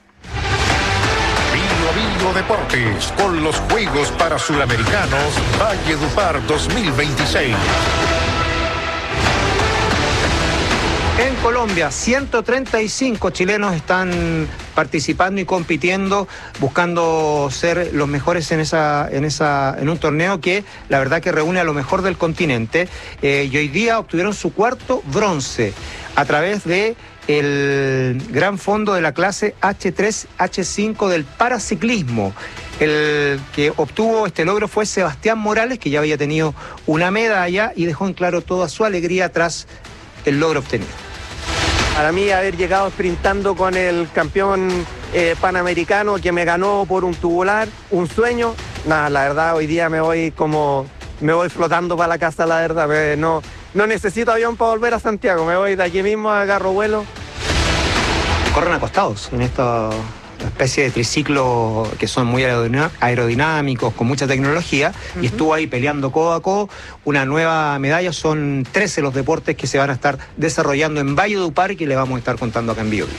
Bio Deportes con los Juegos para Suramericanos Valledupar dos mil veintiséis. En Colombia, ciento treinta y cinco chilenos están participando y compitiendo, buscando ser los mejores en esa, en esa, en un torneo que la verdad que reúne a lo mejor del continente. Eh, y hoy día obtuvieron su cuarto bronce a través de el gran fondo de la clase H tres H cinco del paraciclismo. El que obtuvo este logro fue Sebastián Morales, que ya había tenido una medalla y dejó en claro toda su alegría tras el logro obtenido. Para mí haber llegado sprintando con el campeón eh, panamericano que me ganó por un tubular, un sueño, nada, la verdad hoy día me voy como, me voy flotando para la casa, la verdad, no, no necesito avión para volver a Santiago, me voy de aquí mismo, agarro vuelo. Corren acostados en esta especie de triciclo que son muy aerodinámicos, con mucha tecnología, uh-huh. Y estuvo ahí peleando codo a codo. Una nueva medalla, son trece los deportes que se van a estar desarrollando en Valledupar y que le vamos a estar contando acá en Bio Bio.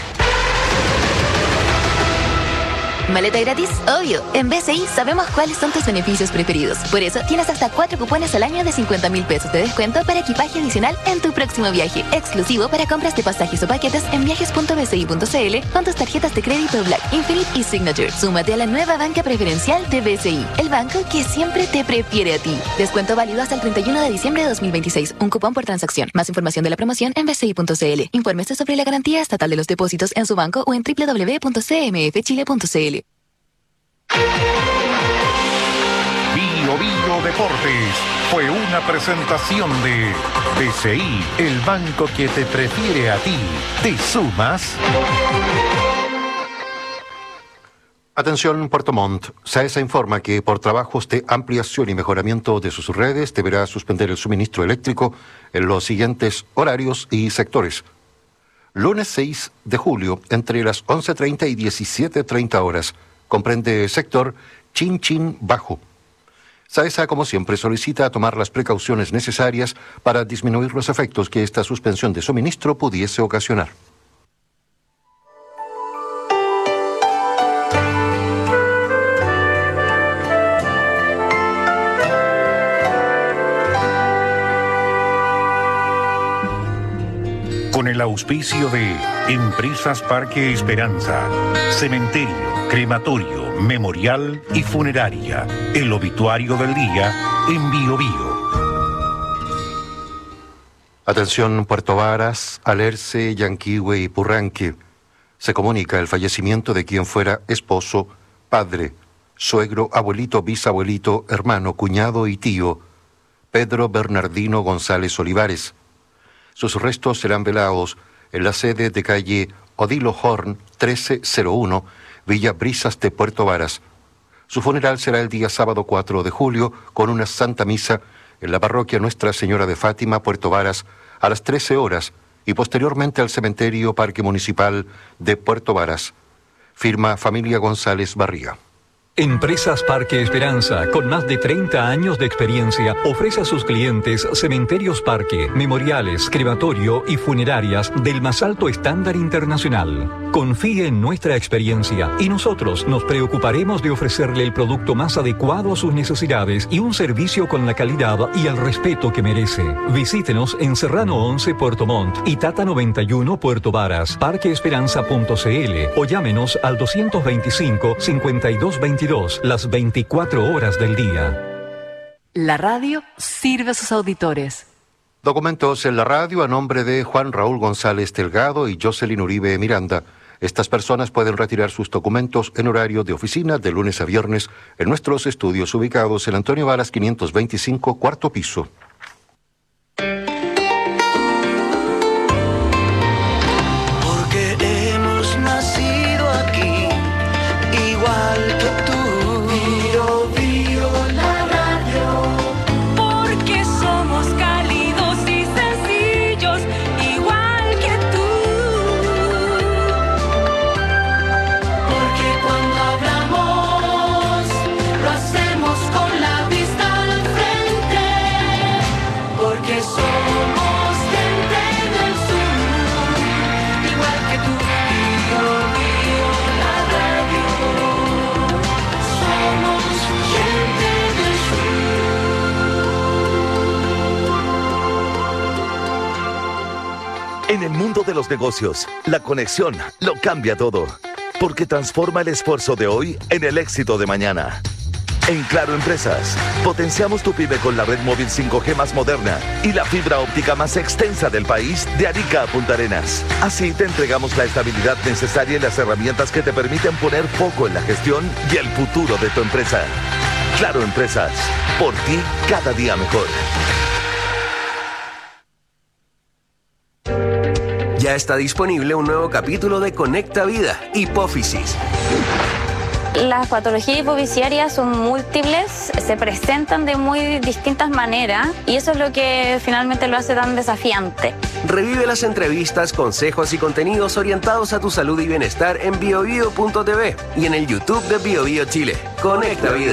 ¿Maleta gratis? Obvio. En B C I sabemos cuáles son tus beneficios preferidos. Por eso tienes hasta cuatro cupones al año de cincuenta mil pesos de descuento para equipaje adicional en tu próximo viaje. Exclusivo para compras de pasajes o paquetes en viajes punto b c i punto c l con tus tarjetas de crédito Black, Infinite y Signature. Súmate a la nueva banca preferencial de B C I, el banco que siempre te prefiere a ti. Descuento válido hasta el treinta y uno de diciembre de dos mil veintiséis. Un cupón por transacción. Más información de la promoción en b c i punto c l. Infórmese sobre la garantía estatal de los depósitos en su banco o en w w w punto c m f chile punto c l. Bio Bio Deportes fue una presentación de B C I, el banco que te prefiere a ti. ¿Te sumas? Atención Puerto Montt, SAESA informa que por trabajos de ampliación y mejoramiento de sus redes deberá suspender el suministro eléctrico en los siguientes horarios y sectores. Lunes seis de julio, entre las once treinta y diecisiete treinta horas. Comprende sector Chinchín Bajo. SAESA, como siempre, solicita tomar las precauciones necesarias para disminuir los efectos que esta suspensión de suministro pudiese ocasionar. Con el auspicio de Empresas Parque Esperanza, Cementerio, Crematorio, Memorial y Funeraria. El obituario del día en Bio Bio. Atención Puerto Varas, Alerce, Yanquihue y Purranque. Se comunica el fallecimiento de quien fuera esposo, padre, suegro, abuelito, bisabuelito, hermano, cuñado y tío, Pedro Bernardino González Olivares. Sus restos serán velados en la sede de calle Odilo Horn trece cero uno, Villa Brisas de Puerto Varas. Su funeral será el día sábado cuatro de julio con una santa misa en la parroquia Nuestra Señora de Fátima, Puerto Varas, a las trece horas y posteriormente al cementerio Parque Municipal de Puerto Varas. Firma Familia González Barriga. Empresas Parque Esperanza, con más de treinta años de experiencia, ofrece a sus clientes cementerios parque, memoriales, crematorio y funerarias del más alto estándar internacional. Confíe en nuestra experiencia y nosotros nos preocuparemos de ofrecerle el producto más adecuado a sus necesidades y un servicio con la calidad y el respeto que merece. Visítenos en Serrano once Puerto Montt y Tata noventa y uno Puerto Varas, parque esperanza punto c l o llámenos al doscientos veinticinco, cincuenta y dos veintidós las veinticuatro horas del día. La radio sirve a sus auditores. Documentos en la radio a nombre de Juan Raúl González Delgado y Jocelyn Uribe Miranda. Estas personas pueden retirar sus documentos en horario de oficina de lunes a viernes en nuestros estudios ubicados en Antonio Varas quinientos veinticinco, cuarto piso. Porque hemos nacido aquí, igual que tú. Bio, bio, la radio. Porque somos cálidos y sencillos, igual que tú. Porque cuando hablamos, lo hacemos con la vista al frente. Porque somos gente del sur, igual que tú. Bio, bio, la radio. Somos gente del sur. En el mundo de los negocios, la conexión lo cambia todo, porque transforma el esfuerzo de hoy en el éxito de mañana. En Claro Empresas, potenciamos tu pyme con la red móvil cinco G más moderna y la fibra óptica más extensa del país, de Arica a Punta Arenas. Así te entregamos la estabilidad necesaria y las herramientas que te permiten poner foco en la gestión y el futuro de tu empresa. Claro Empresas, por ti cada día mejor. Ya está disponible un nuevo capítulo de Conecta Vida, hipófisis. Las patologías hipofisiarias son múltiples, se presentan de muy distintas maneras y eso es lo que finalmente lo hace tan desafiante. Revive las entrevistas, consejos y contenidos orientados a tu salud y bienestar en biobio punto t v y en el YouTube de BioBio Chile. Conecta Vida.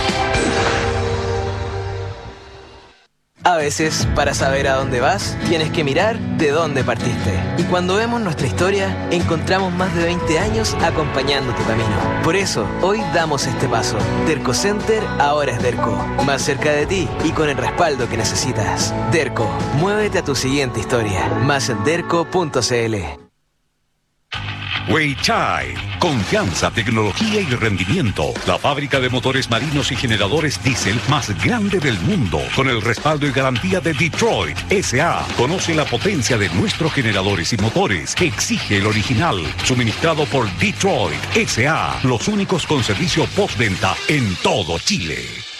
A veces, para saber a dónde vas, tienes que mirar de dónde partiste. Y cuando vemos nuestra historia, encontramos más de veinte años acompañando tu camino. Por eso, hoy damos este paso. Derco Center ahora es Derco. Más cerca de ti y con el respaldo que necesitas. Derco, muévete a tu siguiente historia. Más en derco punto c l. Weichai, confianza, tecnología y rendimiento. La fábrica de motores marinos y generadores diésel más grande del mundo, con el respaldo y garantía de Detroit S A Conoce la potencia de nuestros generadores y motores. Exige el original, suministrado por Detroit S A Los únicos con servicio postventa en todo Chile.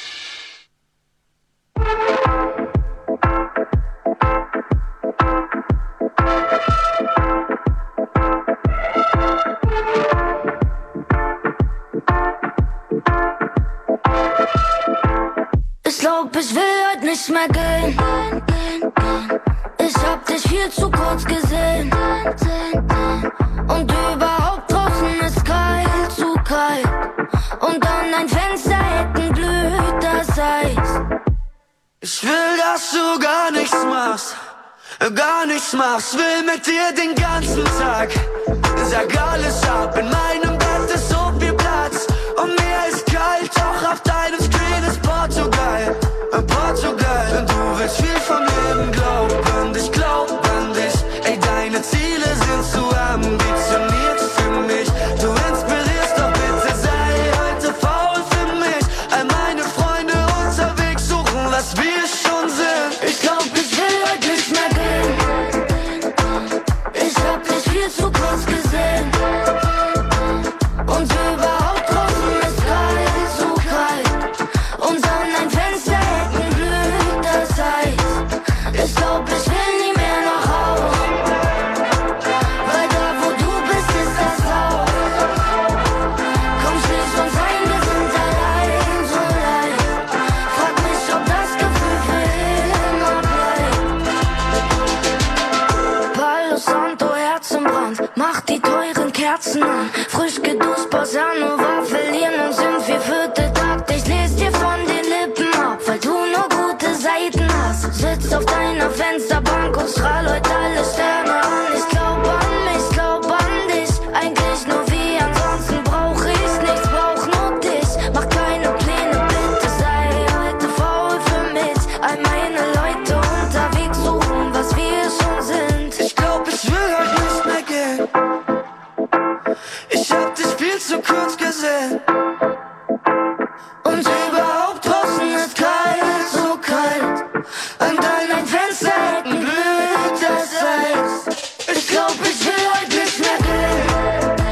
Ich will heute nicht mehr gehen. Ich hab dich viel zu kurz gesehen. Und überhaupt draußen ist kalt, zu kalt. Und an dein Fenster hätten blüht das Eis. Ich will, dass du gar nichts machst, gar nichts machst. Will mit dir den ganzen Tag. Sag alles ab, in meinem Bett ist so viel Platz. Und mir ist kalt, doch auf deinem Screen ist Portugal. Portugal, du willst viel vom Leben, glaub an dich, glaub an dich. Ey, deine Ziele sind zu ambitioniert für mich. Du inspirierst, doch bitte sei heute faul für mich. All meine Freunde unterwegs suchen, was wir schon sind. Ich glaub, ich will heute nicht mehr gehen. Ich hab dich viel zu kurz gesehen. Und überhaupt draußen ist kalt, zu kalt. Und an dein Fenster ich glaub, ich will nie mehr nach Haus. Weil da, wo du bist, ist das Haus. Komm, schließ uns ein, wir sind allein, so leicht. Frag mich, ob das Gefühl für immer bleibt. Palo Santo, Herzenbrand, mach die teuren Kerzen an. Frisch geduscht, Bossa Nova, verlieren uns im vierviertel Takt. Ich les dir von den Lippen ab, weil du nur gute Seiten hast. Sitz auf deiner Fensterbank und strahl heute alle Sterne an. Ich glaub an mich, glaub an dich. Eigentlich nur wie, ansonsten brauch ich nichts, brauch nur dich. Mach keine Pläne, bitte sei heute faul für mich. All meine Leute unterwegs suchen, was wir schon sind. Ich glaub, ich will heute nicht mehr gehen. Ich hab dich viel zu kurz gesehen. Und überhaupt draußen ist kalt, so kalt. An deinem Fenster hätten blüht das Eis. Ich glaub, ich will heute nicht mehr gehen.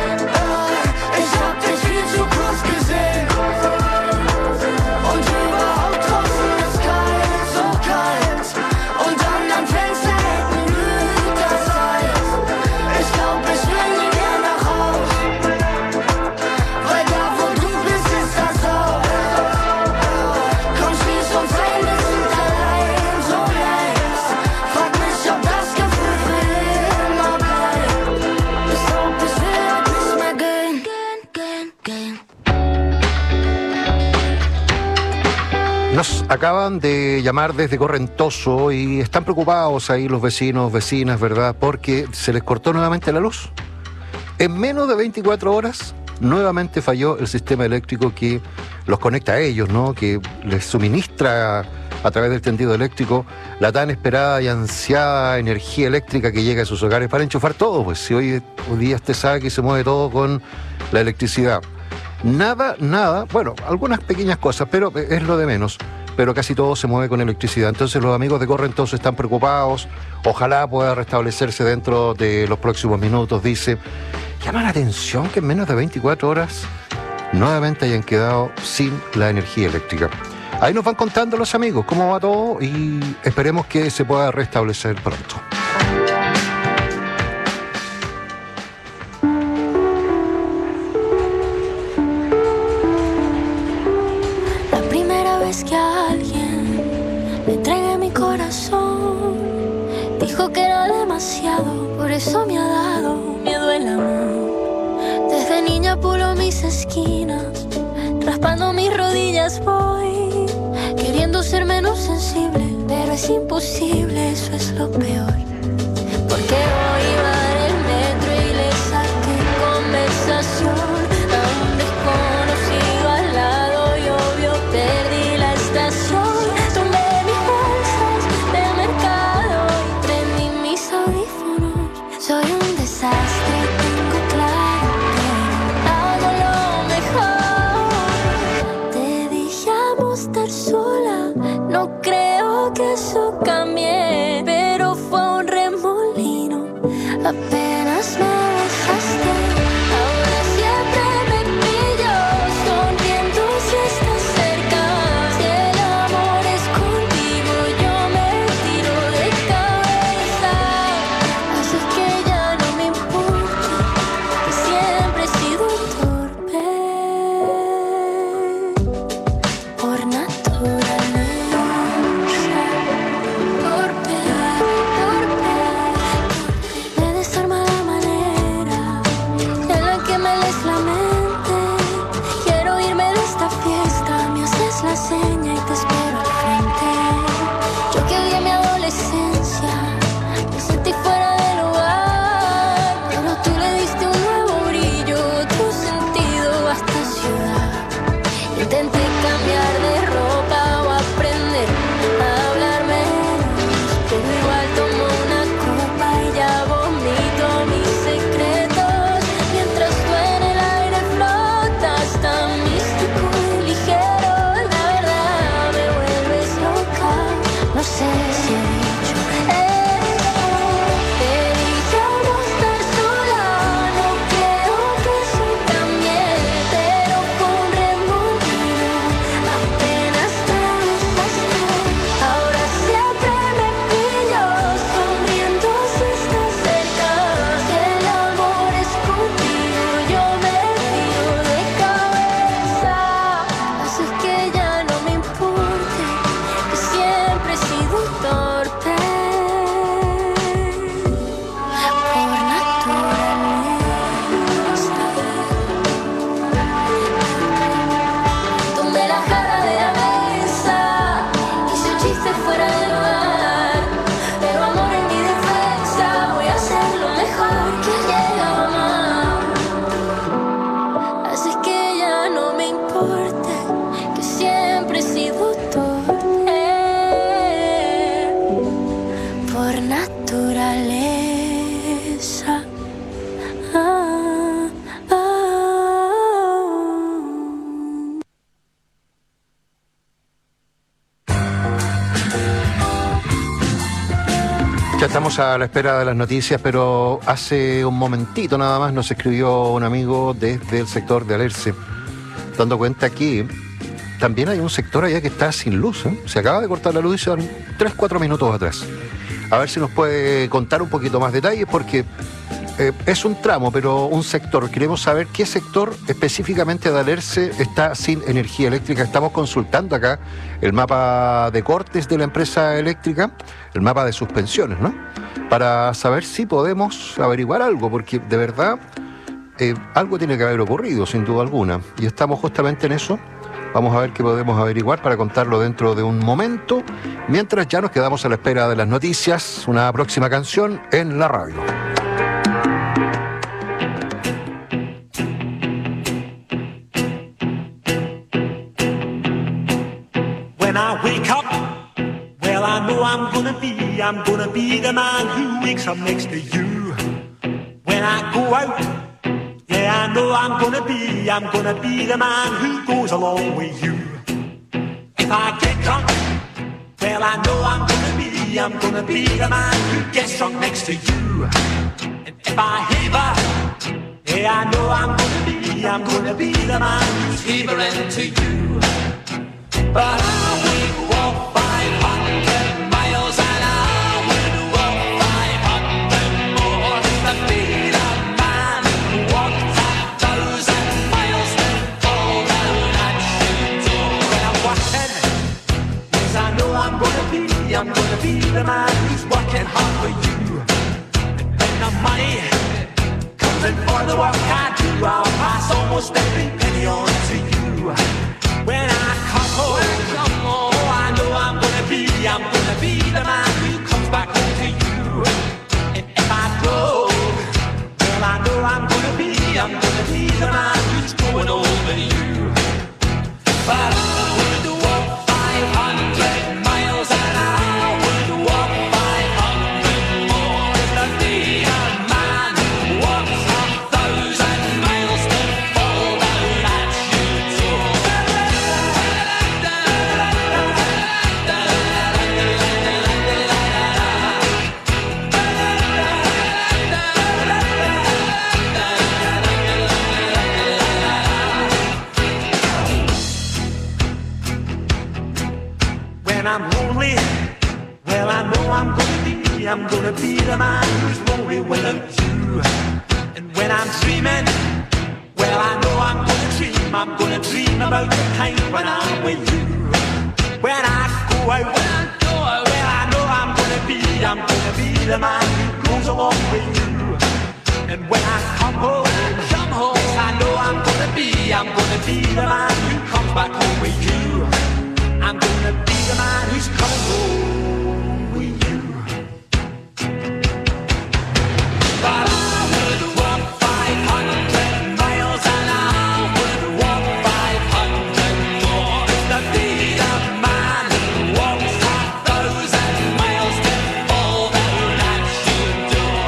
Nos acaban de llamar desde Correntoso y están preocupados ahí los vecinos, vecinas, ¿verdad? Porque se les cortó nuevamente la luz. En menos de veinticuatro horas, nuevamente falló el sistema eléctrico que los conecta a ellos, ¿no? Que les suministra a través del tendido eléctrico la tan esperada y ansiada energía eléctrica que llega a sus hogares para enchufar todo. Pues si hoy, hoy día usted sabe que se mueve todo con la electricidad. Nada, nada, bueno, algunas pequeñas cosas, pero es lo de menos, pero casi todo se mueve con electricidad. Entonces los amigos de Correntoso están preocupados, ojalá pueda restablecerse dentro de los próximos minutos, dice. Llama la atención que en menos de veinticuatro horas nuevamente hayan quedado sin la energía eléctrica. Ahí nos van contando los amigos cómo va todo y esperemos que se pueda restablecer pronto. Que alguien me entregue mi corazón. Dijo que era demasiado, por eso me ha dado miedo el amor. Desde niña pulo mis esquinas, raspando mis rodillas voy, queriendo ser menos sensible, pero es imposible, eso es lo peor. Porque hoy iba en el metro y le saqué conversación a un desconocido al lado y obvio perdí. Tomé mis bolsas del mercado y prendí mis audífonos. Soy un desastre, tengo claro que hago lo mejor. Te dije amo estar sola, no creo que eso cambie, pero fue un remolino, apenas me besaste. Ahora siempre me pillo sonriendo si estás cerca. Ya estamos a la espera de las noticias, pero hace un momentito nada más nos escribió un amigo desde el sector de Alerce, dando cuenta que también hay un sector allá que está sin luz, ¿eh? Se acaba de cortar la luz y son tres cuatro minutos atrás. A ver si nos puede contar un poquito más detalles, porque eh, es un tramo, pero un sector. Queremos saber qué sector específicamente de Alerce está sin energía eléctrica. Estamos consultando acá el mapa de cortes de la empresa eléctrica, el mapa de suspensiones, ¿no? Para saber si podemos averiguar algo, porque de verdad eh, algo tiene que haber ocurrido, sin duda alguna. Y estamos justamente en eso, Vamos a ver qué podemos averiguar para contarlo dentro de un momento. Mientras ya nos quedamos a la espera de las noticias, una próxima canción en la radio. When I wake up, well, I know I'm gonna be, I'm gonna be the man who wakes up next to you. When I go out, yeah, I know I'm gonna be, I'm gonna be the man who goes along with you. If I get drunk, well, I know I'm gonna be, I'm gonna be the man who gets drunk next to you. And if I haver, yeah, I know I'm gonna be, I'm gonna be the man who's havering to you. But I would walk five hundred miles and I would walk five hundred more to be the man who walked a thousand miles to fall down at your door. When I'm walking, yes, I know I'm gonna be, I'm gonna be the man who's working hard for you. And when the money comes in for the work I do, I'll pass almost every penny on to you. When I come home, oh, I know I'm gonna be, I'm gonna be the man who comes back home to you. And if I go, well, I know I'm gonna be, I'm gonna be the man who's going over you. But I would walk five hundred miles and I would walk five hundred more to be a man who walks a thousand miles to fall down at your door. When I'm lonely, well, I know I'm gonna be, I'm gonna be the man who's lonely without you. And when I'm dreaming, well, I know I'm gonna dream, I'm gonna dream about the time when I'm with you. When I go out, when I go out, well, I know I'm gonna be, I'm gonna be the man who goes along with you. And when I come home, come home, yes, I know I'm gonna be, I'm gonna be the man who comes back home with you. I'm gonna be the man who's coming home with you. But I would walk five hundred miles and I would walk five hundred more to be the man who walks a thousand miles to fall down at your door.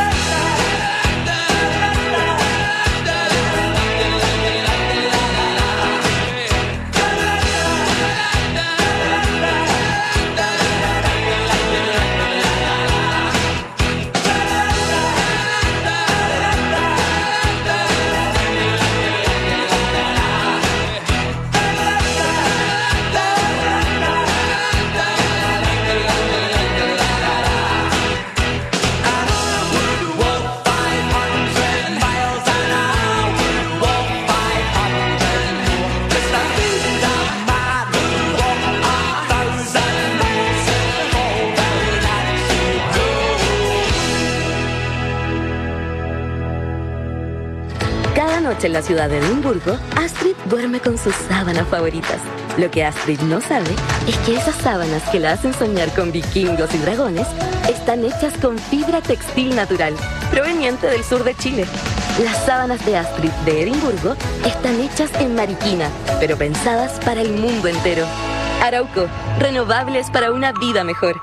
En la ciudad de Edimburgo, Astrid duerme con sus sábanas favoritas. Lo que Astrid no sabe es que esas sábanas que la hacen soñar con vikingos y dragones están hechas con fibra textil natural, proveniente del sur de Chile. Las sábanas de Astrid de Edimburgo están hechas en Mariquina, pero pensadas para el mundo entero. Arauco, renovables para una vida mejor.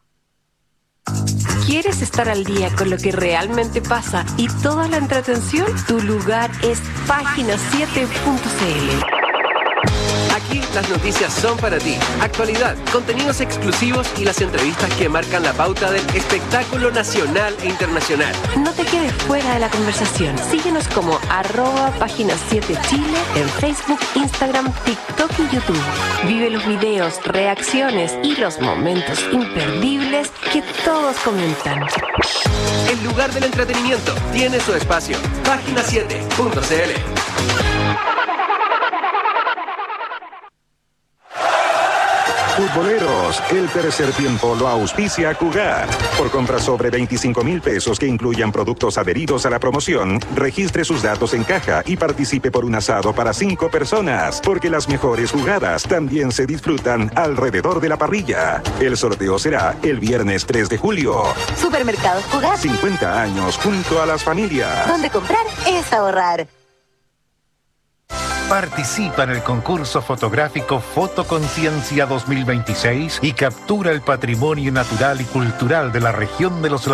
¿Quieres estar al día con lo que realmente pasa y toda la entretención? Tu lugar es página siete punto c l. Aquí las noticias son para ti. Actualidad, contenidos exclusivos y las entrevistas que marcan la pauta del espectáculo nacional e internacional. No te quedes fuera de la conversación. Síguenos como arroba página siete Chile en Facebook, Instagram, TikTok y YouTube. Vive los videos, reacciones y los momentos imperdibles que todos comentan. El lugar del entretenimiento tiene su espacio. página siete punto c l. futboleros, el tercer tiempo lo auspicia Cugat. Por compras sobre veinticinco mil pesos que incluyan productos adheridos a la promoción, registre sus datos en caja y participe por un asado para cinco personas, porque las mejores jugadas también se disfrutan alrededor de la parrilla. El sorteo será el viernes tres de julio. Supermercados Cugat. cincuenta años junto a las familias. Donde comprar es ahorrar. Participa en el concurso fotográfico Fotoconciencia dos mil veintiséis y captura el patrimonio natural y cultural de la región de los